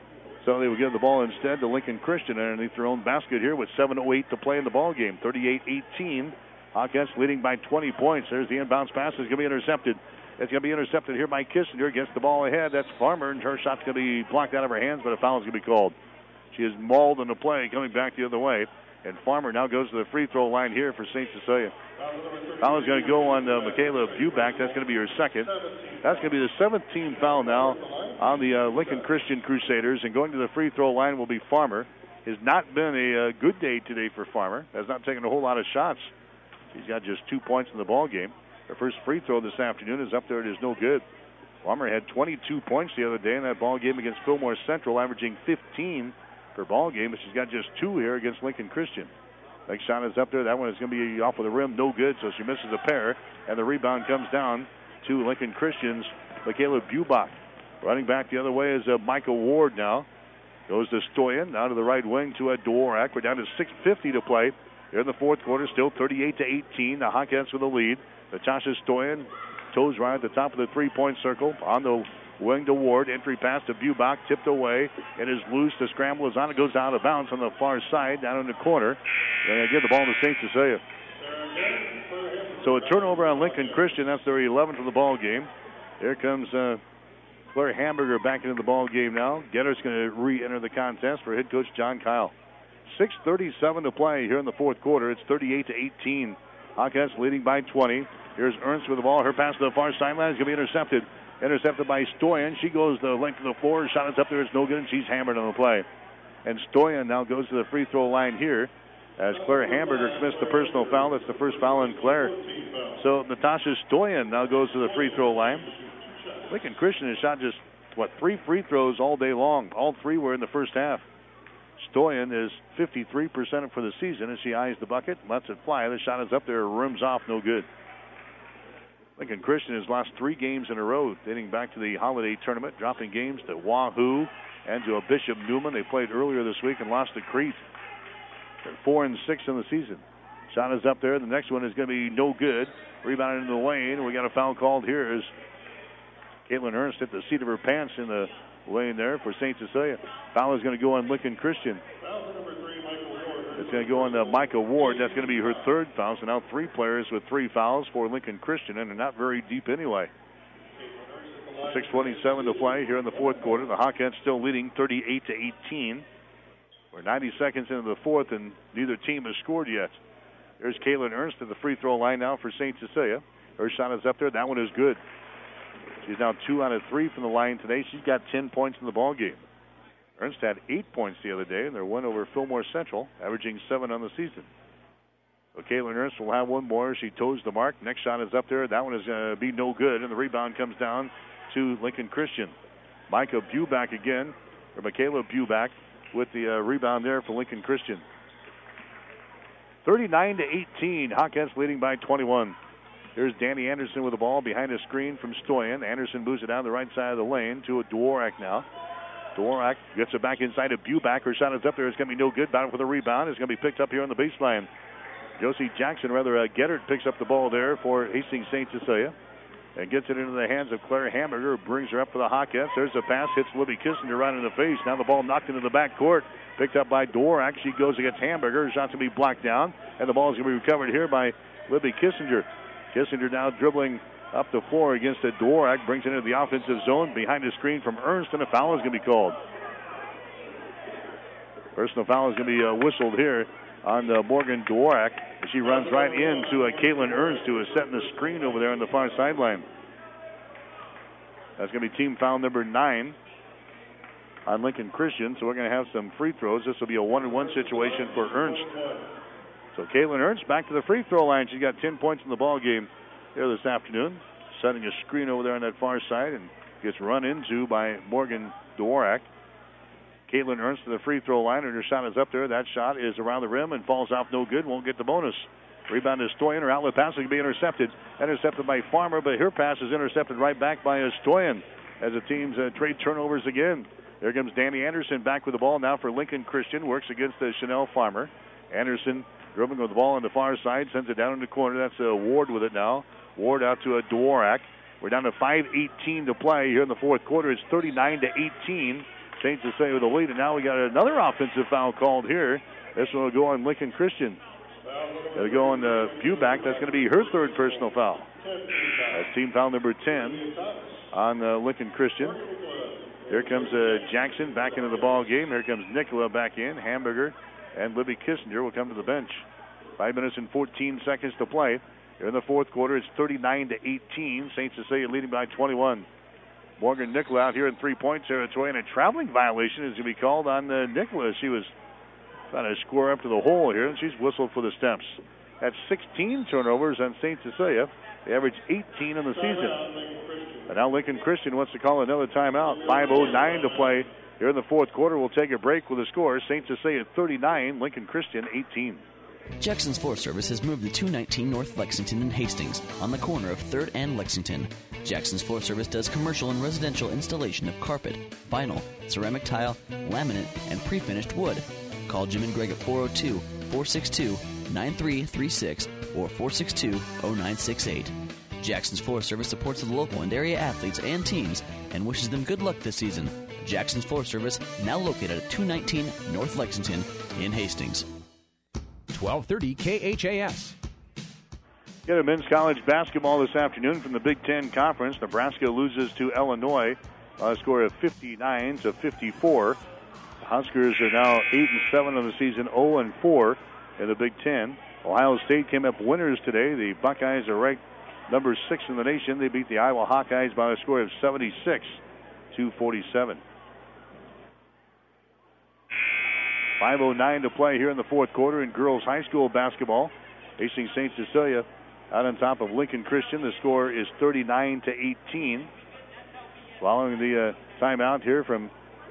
So they will give the ball instead to Lincoln Christian underneath their own basket here with seven oh eight to play in the ball game. thirty-eight eighteen. Hawkettes leading by twenty points. There's the inbounds pass. It's going to be intercepted. It's going to be intercepted here by Kissinger. Gets the ball ahead. That's Farmer, and her shot's going to be blocked out of her hands, but a foul is going to be called. She is mauled in the play, coming back the other way. And Farmer now goes to the free throw line here for Saint Cecilia. Foul is going to go on uh, Michaela Buback. That's going to be her second. That's going to be the seventeenth foul now on the uh, Lincoln Christian Crusaders. And going to the free throw line will be Farmer. Has not been a uh, good day today for Farmer. Has not taken a whole lot of shots. She's got just two points in the ball game. Her first free throw this afternoon is up there. It is no good. Farmer had twenty-two points the other day in that ball game against Fillmore Central, averaging fifteen per ball game, but she's got just two here against Lincoln Christian. Next shot is up there. That one is going to be off of the rim. No good, so she misses a pair. And the rebound comes down to Lincoln Christian's Michaela Buback. Running back the other way is uh, Michael Ward now. Goes to Stoyan. Now to the right wing to uh, Dvorak. We're down to six fifty to play. Here in the fourth quarter, still thirty-eight to eighteen. The Hawkettes with the lead. Natasha Stoyan toes right at the top of the three-point circle. On the wing to Ward. Entry pass to Buback. Tipped away. It is loose. The scramble is on. It goes out of bounds on the far side, down in the corner. They give the ball to Saint Cecilia. So a turnover on Lincoln Christian. That's their eleventh of the ball game. Here comes uh, Claire Hamburger back into the ball game now. Getter's going to re-enter the contest for head coach John Kyle. six thirty-seven to play here in the fourth quarter. It's thirty-eight to eighteen. Hawkettes leading by twenty. Here's Ernst with the ball. Her pass to the far sideline is going to be intercepted. Intercepted by Stoyan. She goes the length of the floor. Shot is up there. It's no good, and she's hammered on the play. And Stoyan now goes to the free throw line here as Claire Hamburger commits the personal foul. That's the first foul on Claire. So Natasha Stoyan now goes to the free throw line. Lincoln Christian has shot just, what, three free throws all day long. All three were in the first half. Stoyan is fifty-three percent for the season as she eyes the bucket, lets it fly. The shot is up there, rims off, no good. Lincoln Christian has lost three games in a row, dating back to the holiday tournament, dropping games to Wahoo and to a Bishop Newman. They played earlier this week and lost to Crete. They're four and six in the season. Shot is up there. The next one is going to be no good. Rebounded into the lane. We got a foul called here as Caitlin Ernst hit the seat of her pants in the lane there for Saint Cecilia. Foul is going to go on Lincoln Christian. It's going to go on to Micah Ward. That's going to be her third foul. So now three players with three fouls for Lincoln Christian, and they're not very deep anyway. six twenty-seven to play here in the fourth quarter. The Hawkettes still leading thirty-eight to eighteen. We're ninety seconds into the fourth, and neither team has scored yet. There's Caitlin Ernst at the free throw line now for Saint Cecilia. Her shot is up there. That one is good. She's now two out of three from the line today. She's got ten points in the ball game. Ernst had eight points the other day in their win over Fillmore Central, averaging seven on the season. So Caitlin Ernst will have one more. She toes the mark. Next shot is up there. That one is going to be no good, and the rebound comes down to Lincoln Christian. Micah Buback again, or Michaela Buback, with the uh, rebound there for Lincoln Christian. thirty-nine to eighteen. Hawkettes leading by twenty-one. Here's Danny Anderson with the ball behind a screen from Stoyan. Anderson moves it down the right side of the lane to a Dvorak now. Dvorak gets it back inside to Buback. Her shot is up there. It's going to be no good. Battle for the rebound. It's going to be picked up here on the baseline. Josie Jackson, rather, uh, Gettert picks up the ball there for Hastings Saint Cecilia and gets it into the hands of Claire Hamburger, who brings her up for the Hawkettes. There's a pass, hits Libby Kissinger right in the face. Now the ball knocked into the back court, picked up by Dvorak. She goes against Hamburger. Her shot's going to be blocked down, and the ball is going to be recovered here by Libby Kissinger. Kissinger now dribbling up the floor against a Dvorak, brings it into the offensive zone behind the screen from Ernst, and a foul is going to be called. Personal foul is going to be uh, whistled here on uh, Morgan Dworak. She runs right into uh, Caitlin Ernst, who is setting the screen over there on the far sideline. That's going to be team foul number nine on Lincoln Christian. So we're going to have some free throws. This will be a one-and-one situation for Ernst. So Caitlin Ernst back to the free throw line. She's got ten points in the ball game here this afternoon. Setting a screen over there on that far side and gets run into by Morgan Dworak. Caitlin Ernst to the free throw line, and her shot is up there. That shot is around the rim and falls off no good. Won't get the bonus. Rebound is Stoyan. Her outlet pass will be intercepted. Intercepted by Farmer, but her pass is intercepted right back by Stoyan as the teams uh, trade turnovers again. There comes Danny Anderson back with the ball now for Lincoln Christian. Works against uh, Chanel Farmer. Anderson dribbling with the ball on the far side. Sends it down in the corner. That's uh, Ward with it now. Ward out to a Dworak. We're down to five eighteen to play here in the fourth quarter. It's thirty-nine to eighteen. Saint Cecilia with the lead, and now we got another offensive foul called here. This one will go on Lincoln Christian. It'll go on uh, Buback. That's going to be her third personal foul. That's team foul number ten on uh, Lincoln Christian. Here comes uh, Jackson back into the ball game. Here comes Nicola back in. Hamburger and Libby Kissinger will come to the bench. Five minutes and fourteen seconds to play. Here in the fourth quarter, it's thirty-nine to eighteen. Saint Cecilia leading by twenty-one. Morgan Nicola out here in three-point territory, and a traveling violation is going to be called on uh, Nicola. She was trying to score up to the hole here, and she's whistled for the steps. That's sixteen turnovers on Saint Cecilia. They average eighteen in the season. And now Lincoln Christian wants to call another timeout. five oh nine to play here in the fourth quarter. We'll take a break with the score. Saint Cecilia thirty-nine, Lincoln Christian eighteen. Jackson's Floor Service has moved to two nineteen North Lexington in Hastings on the corner of third and Lexington. Jackson's Floor Service does commercial and residential installation of carpet, vinyl, ceramic tile, laminate, and pre-finished wood. Call Jim and Greg at four oh two, four six two, nine three three six or four six two, oh nine six eight. Jackson's Floor Service supports the local and area athletes and teams and wishes them good luck this season. Jackson's Floor Service, now located at two nineteen North Lexington in Hastings. twelve thirty K H A S. Get a men's college basketball this afternoon from the Big Ten Conference. Nebraska loses to Illinois by a score of fifty-nine to fifty-four. The Huskers are now eight and seven on the season, oh and four in the Big Ten. Ohio State came up winners today. The Buckeyes are ranked number six in the nation. They beat the Iowa Hawkeyes by a score of seventy-six to forty-seven. five oh nine to play here in the fourth quarter in girls high school basketball. Hastings Saint Cecilia out on top of Lincoln Christian. The score is thirty-nine to eighteen. Following the uh, timeout here from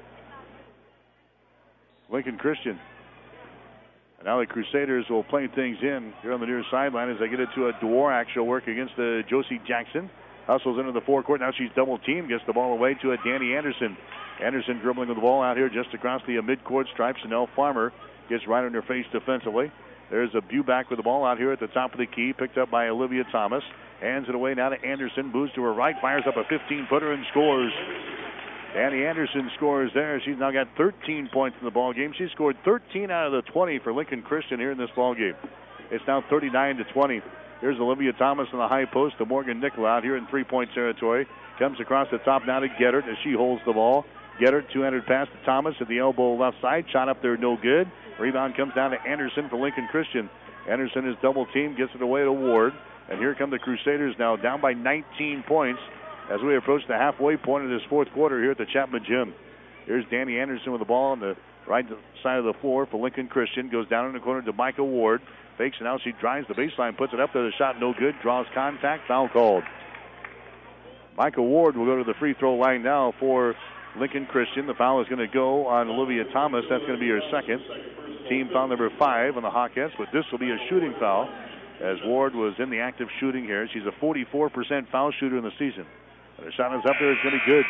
Lincoln Christian. And now the Crusaders will play things in here on the near sideline as they get it to a Dworak. She'll work against uh, Josie Jackson. Hustles into the forecourt. Now she's double teamed. Gets the ball away to a Danny Anderson. Anderson dribbling with the ball out here just across the uh, midcourt stripe. Chanel Farmer gets right in her face defensively. There's a Buback with the ball out here at the top of the key, picked up by Olivia Thomas. Hands it away now to Anderson. Moves to her right, fires up a fifteen-footer and scores. Danny Anderson scores there. She's now got thirteen points in the ball game. She scored thirteen out of the twenty for Lincoln Christian here in this ball game. It's now thirty-nine to twenty. Here's Olivia Thomas on the high post to Morgan Nicola out here in three-point territory. Comes across the top now to Gettert as she holds the ball. Gettert, two-handed pass to Thomas at the elbow left side. Shot up there, no good. Rebound comes down to Anderson for Lincoln Christian. Anderson is double teamed, gets it away to Ward. And here come the Crusaders now down by nineteen points as we approach the halfway point of this fourth quarter here at the Chapman Gym. Here's Danny Anderson with the ball on the right side of the floor for Lincoln Christian. Goes down in the corner to Micah Ward. Fakes and now she drives the baseline, puts it up there. The shot no good. Draws contact. Foul called. Micah Ward will go to the free throw line now for Lincoln Christian. The foul is going to go on Olivia Thomas. That's going to be her second. Team foul number five on the Hawkettes, but this will be a shooting foul as Ward was in the act of shooting here. She's a forty-four percent foul shooter in the season. And the shot is up there. It's going to be good.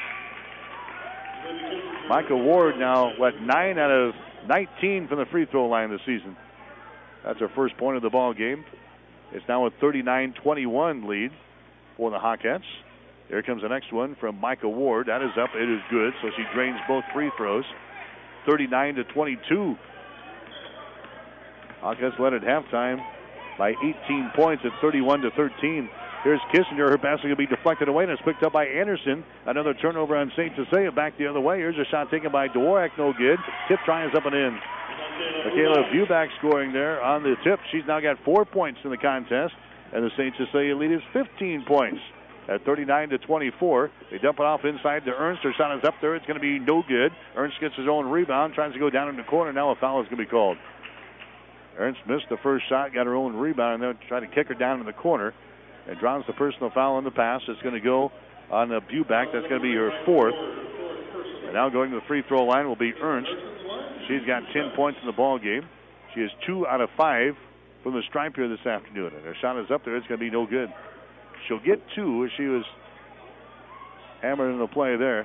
Micah Ward now, what, nine out of nineteen from the free throw line this season. That's her first point of the ball game. It's now a thirty-nine twenty-one lead for the Hawkettes. Here comes the next one from Micah Ward. That is up. It is good. So she drains both free throws. thirty-nine to twenty-two. Hawkettes led at halftime by eighteen points at thirty-one to thirteen. Here's Kissinger. Her pass will be deflected away, and it's picked up by Anderson. Another turnover on Saint Cecilia. Back the other way. Here's a shot taken by Dworak. No good. Tip try is up and in. Michaela Buback scoring there on the tip. She's now got four points in the contest, and the Saint Cecilia lead is fifteen points at thirty-nine to twenty-four. They dump it off inside to Ernst. Her shot is up there. It's going to be no good. Ernst gets his own rebound, tries to go down in the corner. Now a foul is going to be called. Ernst missed the first shot, got her own rebound, and then tried to kick her down in the corner. And draws the personal foul on the pass. It's going to go on the Buback. That's going to be her fourth. And now going to the free throw line will be Ernst. She's got ten points in the ball game. She is two out of five from the stripe here this afternoon. And her shot is up there. It's going to be no good. She'll get two as she was hammered in the play there.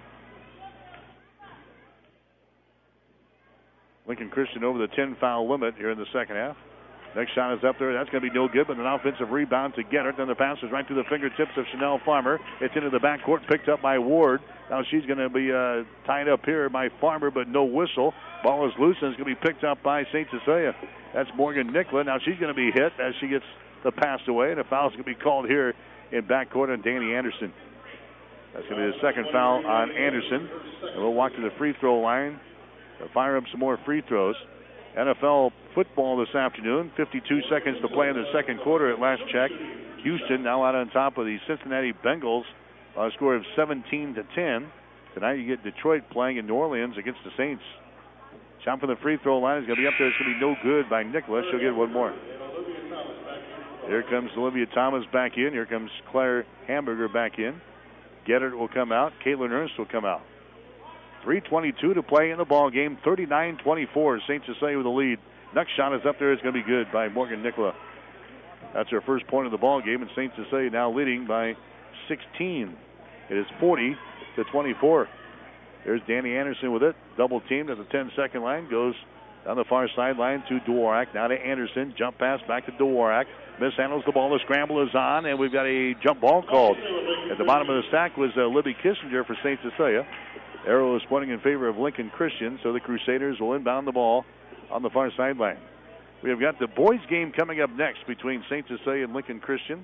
Lincoln Christian over the ten foul limit here in the second half. Next shot is up there. That's going to be no good, but an offensive rebound to get her. Then the pass is right through the fingertips of Chanel Farmer. It's into the backcourt, picked up by Ward. Now she's going to be uh, tied up here by Farmer, but no whistle. Ball is loose and it's going to be picked up by Saint Cecilia. That's Morgan Nicola. Now she's going to be hit as she gets the pass away, and a foul is going to be called here in backcourt on Danny Anderson. That's going to be the second foul on Anderson. And we'll walk to the free throw line to fire up some more free throws. N F L football this afternoon. fifty-two seconds to play in the second quarter at last check. Houston now out on top of the Cincinnati Bengals on a score of seventeen to ten. Tonight you get Detroit playing in New Orleans against the Saints. Shot from the free throw line is going to be up there. It's going to be no good by Nicholas. She'll get one more. Here comes Olivia Thomas back in. Here comes Claire Hamburger back in. Gettert will come out. Caitlin Ernst will come out. three twenty-two to play in the ball game. thirty-nine twenty-four. Saint Cecilia with the lead. Next shot is up there. It's going to be good by Morgan Nicola. That's her first point of the ball game, and Saint Cecilia now leading by sixteen. It is forty to twenty-four. There's Danny Anderson with it. Double teamed at the ten-second line. Goes down the far sideline to Dworak. Now to Anderson. Jump pass back to Dworak. Mishandles the ball. The scramble is on, and we've got a jump ball called. At the bottom of the stack was uh, Libby Kissinger for Saint Cecilia. Arrow is pointing in favor of Lincoln Christian, so the Crusaders will inbound the ball on the far sideline. We have got the boys' game coming up next between Saint Cecilia and Lincoln Christian.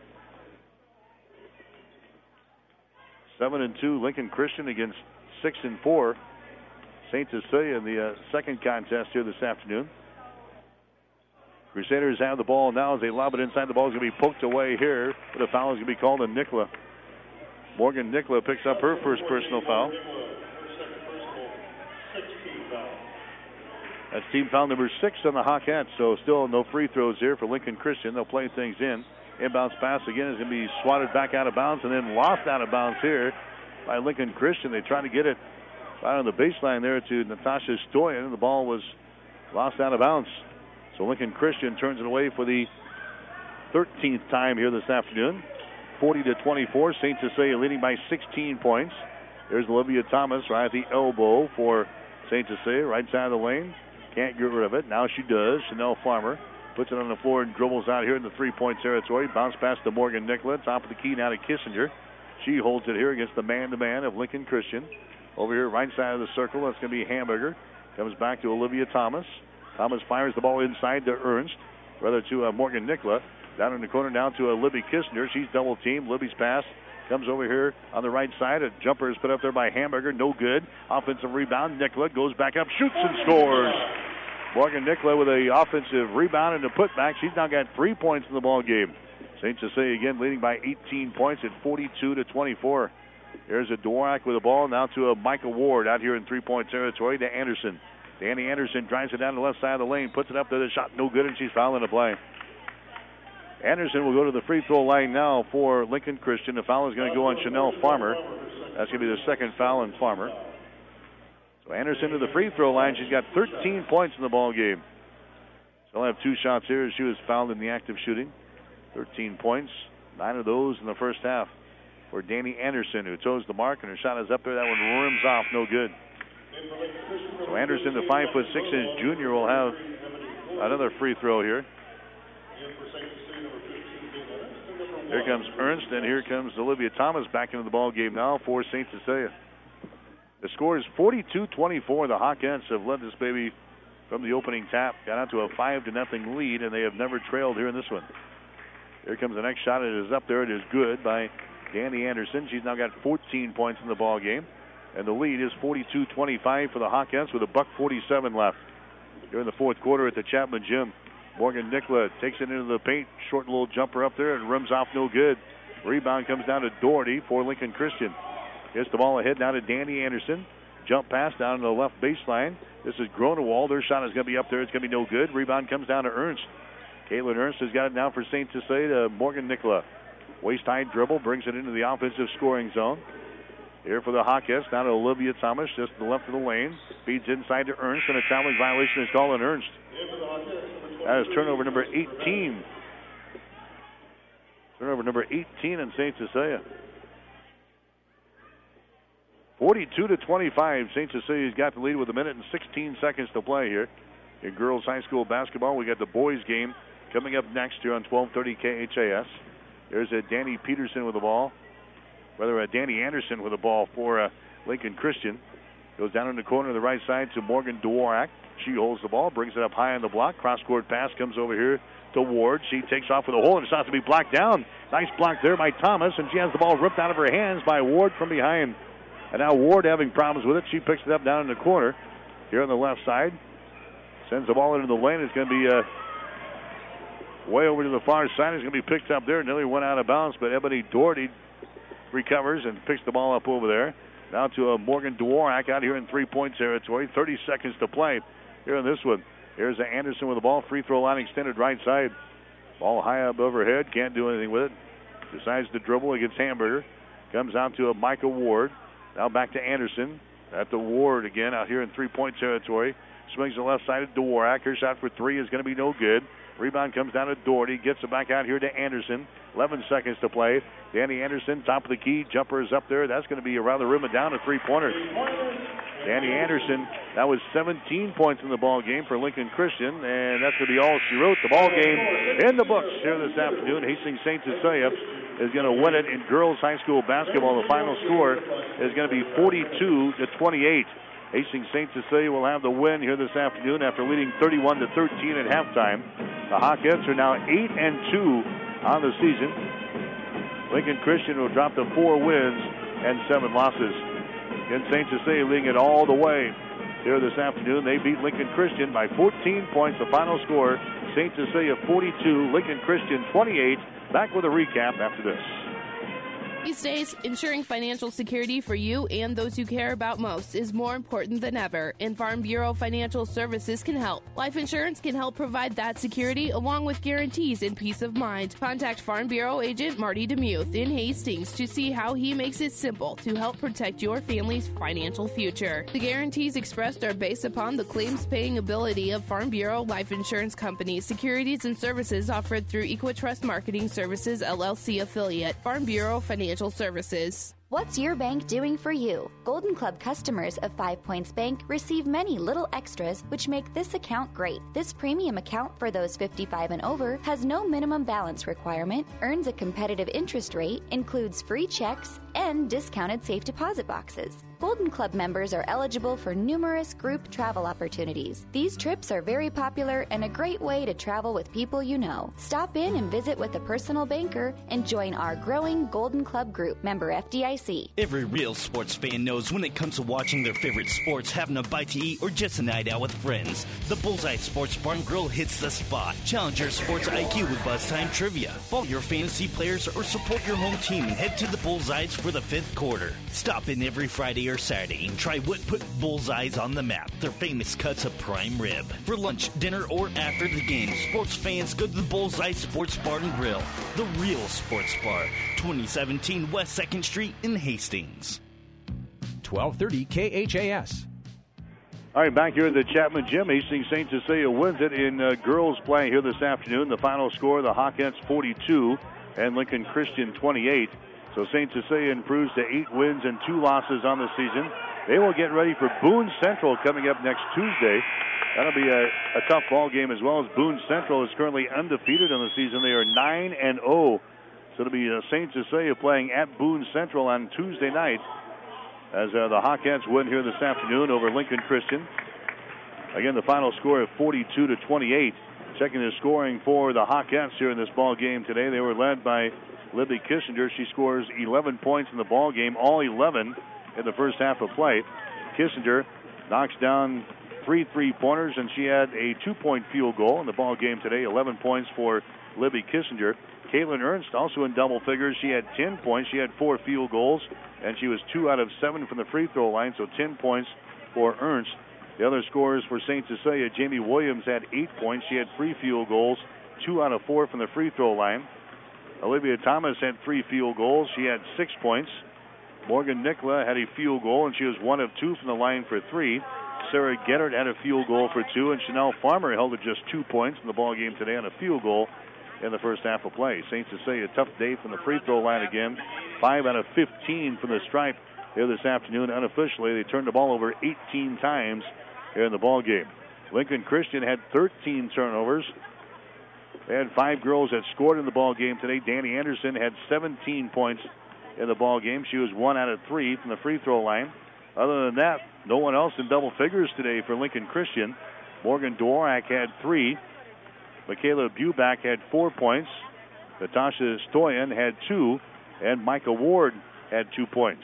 Seven and two, Lincoln Christian against six and four, Saint Cecilia in the uh, second contest here this afternoon. Crusaders have the ball now as they lob it inside. The ball is going to be poked away here, but a foul is going to be called on Nicola. Morgan Nicola picks up her first personal foul. That's team foul number six on the Hawkettes, so still no free throws here for Lincoln Christian. They'll play things in. Inbounds pass again is going to be swatted back out of bounds and then lost out of bounds here by Lincoln Christian. They try to get it right on the baseline there to Natasha Stoyan. The ball was lost out of bounds. So Lincoln Christian turns it away for the thirteenth time here this afternoon. forty to twenty-four. Saint Cecilia leading by sixteen points. There's Olivia Thomas right at the elbow for Saint Cecilia, right side of the lane. Can't get rid of it. Now she does. Chanel Farmer puts it on the floor and dribbles out here in the three-point territory. Bounce pass to Morgan Nicola. Top of the key now to Kissinger. She holds it here against the man-to-man of Lincoln Christian. Over here, right side of the circle, that's going to be Hamburger. Comes back to Olivia Thomas. Thomas fires the ball inside to Ernst. Rather to uh, Morgan Nicola. Down in the corner now to uh, Libby Kissinger. She's double-teamed. Libby's pass comes over here on the right side. A jumper is put up there by Hamburger. No good. Offensive rebound. Nicola goes back up, shoots and scores. Morgan Nicola with a offensive rebound and a putback. She's now got three points in the ball game. Saint Cecilia again leading by eighteen points at forty-two to twenty-four. There's a Dworak with the ball now to a Michael Ward out here in three-point territory to Anderson. Danny Anderson drives it down the left side of the lane, puts it up there. The shot no good, and she's fouling the play. Anderson will go to the free throw line now for Lincoln Christian. The foul is going to go on Chanel Farmer. That's going to be the second foul on Farmer. So Anderson to the free throw line. She's got thirteen points in the ball game. She'll have two shots here as she was fouled in the act of shooting. thirteen points, nine of those in the first half for Danny Anderson, who toes the mark, and her shot is up there. That one rims off, no good. So Anderson, the five foot six inch junior, will have another free throw here. Here comes Ernst, and here comes Olivia Thomas back into the ball game now for Saint Cecilia. The score is forty-two twenty-four. The Hawkettes have led this baby from the opening tap. Got out to a five to nothing lead, and they have never trailed here in this one. Here comes the next shot. It is up there. It is good by Danny Anderson. She's now got fourteen points in the ball game, and the lead is forty-two twenty-five for the Hawkettes with a buck forty-seven left. here in the fourth quarter at the Chapman Gym. Morgan Nicola takes it into the paint. Short little jumper up there and rims off no good. Rebound comes down to Doherty for Lincoln Christian. Gets the ball ahead now to Danny Anderson. Jump pass down to the left baseline. This is Gronewald. Their shot is going to be up there. It's going to be no good. Rebound comes down to Ernst. Caitlin Ernst has got it now for Saint Cecilia to Morgan Nicola. Waist-high dribble, brings it into the offensive scoring zone. Here for the Hawkettes, down to Olivia Thomas, just to the left of the lane. Feeds inside to Ernst, and a fouling violation is called on Ernst. That is turnover number eighteen. Turnover number eighteen in Saint Cecilia. forty-two to twenty-five. Saint Cecilia's got the lead with a minute and sixteen seconds to play here in girls high school basketball. We got the boys game coming up next here on twelve thirty K H A S. There's a Danny Peterson with the ball. Rather, a Danny Anderson with the ball for uh, Lincoln Christian. Goes down in the corner of the right side to Morgan Dworak. She holds the ball, brings it up high on the block. Cross-court pass comes over here to Ward. She takes off with a hole, and it's not to be blocked down. Nice block there by Thomas, and she has the ball ripped out of her hands by Ward from behind. And now Ward having problems with it. She picks it up down in the corner here on the left side. Sends the ball into the lane. It's going to be uh, way over to the far side. It's going to be picked up there. Nearly went out of bounds, but Ebony Doherty recovers and picks the ball up over there. Now to uh, Morgan Dworak out here in three-point territory. thirty seconds to play here in this one. Here's Anderson with the ball. Free throw line extended right side. Ball high up overhead. Can't do anything with it. Decides to dribble against Hamburger. Comes out to a Micah Ward. Now back to Anderson. At the Ward again out here in three-point territory. Swings the left side of Dworak. Her shot for three is going to be no good. Rebound comes down to Doherty. Gets it back out here to Anderson. eleven seconds to play. Danny Anderson, top of the key. Jumper is up there. That's going to be around the rim and down a three-pointer. Danny Anderson, that was seventeen points in the ball game for Lincoln Christian, and that's going to be all she wrote. The ball game in the books here this afternoon. Hastings Saint Cecilia is going to win it in girls high school basketball. The final score is going to be forty-two to twenty-eight. Hastings Saint Cecilia will have the win here this afternoon after leading thirty-one to thirteen at halftime. The Hawkettes are now eight and two on the season. Lincoln Christian will drop to four wins and seven losses. And Saint Cecilia leading it all the way here this afternoon. They beat Lincoln Christian by fourteen points. The final score: Saint Cecilia forty-two, Lincoln Christian twenty-eight. Back with a recap after this. These days, ensuring financial security for you and those you care about most is more important than ever, and Farm Bureau Financial Services can help. Life insurance can help provide that security along with guarantees and peace of mind. Contact Farm Bureau agent Marty DeMuth in Hastings to see how he makes it simple to help protect your family's financial future. The guarantees expressed are based upon the claims-paying ability of Farm Bureau Life Insurance Company. Securities and services offered through Equitrust Marketing Services, L L C affiliate. Farm Bureau Financial Services. What's your bank doing for you? Golden Club customers of Five Points Bank receive many little extras which make this account great. This premium account for those fifty-five and over has no minimum balance requirement, earns a competitive interest rate, includes free checks, and discounted safe deposit boxes. Golden Club members are eligible for numerous group travel opportunities. These trips are very popular and a great way to travel with people you know. Stop in and visit with a personal banker and join our growing Golden Club group, member F D I C. Every real sports fan knows when it comes to watching their favorite sports, having a bite to eat, or just a night out with friends, the Bullseye Sports Bar and Grill hits the spot. Challenge your sports I Q with Buzz Time Trivia. Follow your fantasy players or support your home team and head to the Bullseyes for the fifth quarter. Stop in every Friday or Saturday and try what put Bullseyes on the map, their famous cuts of prime rib. For lunch, dinner, or after the game, sports fans go to the Bullseye Sports Bar and Grill, the real sports bar, twenty seventeen West second Street in Hastings. twelve thirty K H A S. All right, back here at the Chapman Gym, Hastings Saint Cecilia wins it in uh, girls play here this afternoon. The final score, the Hawkettes forty-two and Lincoln Christian twenty-eight. So Saint Cecilia improves to eight wins and two losses on the season. They will get ready for Boone Central coming up next Tuesday. That'll be a, a tough ball game as well, as Boone Central is currently undefeated on the season. They are nine and oh. So it'll be uh, Saint Cecilia playing at Boone Central on Tuesday night as uh, the Hawkettes win here this afternoon over Lincoln Christian. Again, the final score of forty-two to twenty-eight. Checking the scoring for the Hawkettes here in this ball game today. They were led by Libby Kissinger. She scores eleven points in the ball game, all eleven in the first half of play. Kissinger knocks down three three-pointers, and she had a two-point field goal in the ball game today, eleven points for Libby Kissinger. Caitlin Ernst also in double figures. She had ten points. She had four field goals, and she was two out of seven from the free throw line, so ten points for Ernst. The other scorers for Saint Cecilia, Jamie Williams had eight points. She had three field goals, two out of four from the free throw line. Olivia Thomas had three field goals. She had six points. Morgan Nicola had a field goal, and she was one of two from the line for three. Sarah Geddard had a field goal for two, and Chanel Farmer held at just two points in the ball game today on a field goal in the first half of play. Saint Cecilia, a tough day from the free throw line again. Five out of fifteen from the stripe here this afternoon. Unofficially, they turned the ball over eighteen times here in the ball game. Lincoln Christian had thirteen turnovers. They had five girls that scored in the ball game today. Danny Anderson had seventeen points in the ball game. She was one out of three from the free throw line. Other than that, no one else in double figures today for Lincoln Christian. Morgan Dworak had three. Michaela Buback had four points. Natasha Stoyan had two. And Micah Ward had two points.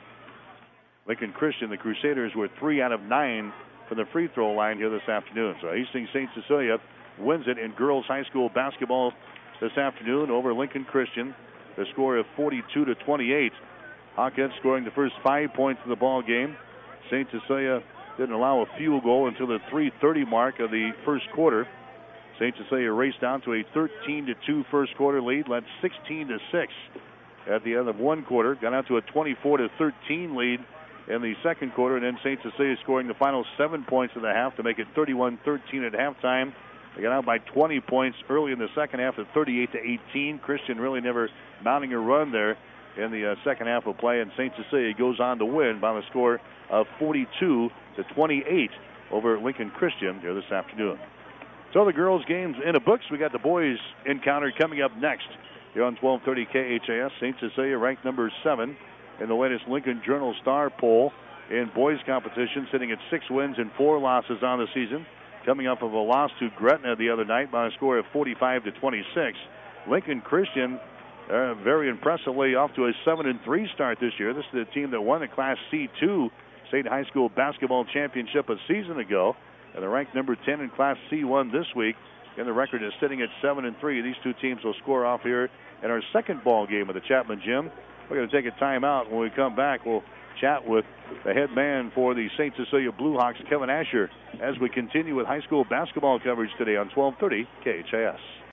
Lincoln Christian, the Crusaders, were three out of nine from the free throw line here this afternoon. So Hastings Saint Cecilia wins it in girls high school basketball this afternoon over Lincoln Christian. The score of forty-two to twenty-eight. Hawkins scoring the first five points of the ball game. Saint Cecilia didn't allow a field goal until the three thirty mark of the first quarter. Saint Cecilia raced down to a thirteen to two first quarter lead, led sixteen to six at the end of one quarter. Got out to a twenty-four to thirteen lead in the second quarter, and then Saint Cecilia scoring the final seven points of the half to make it thirty-one thirteen at halftime. They got out by twenty points early in the second half at thirty-eight to eighteen. Christian really never mounting a run there in the uh, second half of play, and Saint Cecilia goes on to win by the score of forty-two to twenty-eight over Lincoln Christian here this afternoon. So the girls' games in the books. We got the boys' encounter coming up next here on twelve thirty K H A S. Saint Cecilia ranked number seven in the latest Lincoln Journal Star poll in boys' competition, sitting at six wins and four losses on the season, coming off of a loss to Gretna the other night by a score of forty-five to twenty-six. Lincoln Christian uh, very impressively off to a seven and three start this year. This is the team that won the Class C two State High School Basketball Championship a season ago, and they're ranked number ten in Class C one this week, and the record is sitting at seven and three. These two teams will score off here in our second ball game of the Chapman Gym. We're going to take a timeout. When we come back, we'll chat with the head man for the Saint Cecilia Blue Hawks, Kevin Asher, as we continue with high school basketball coverage today on twelve thirty K H A S.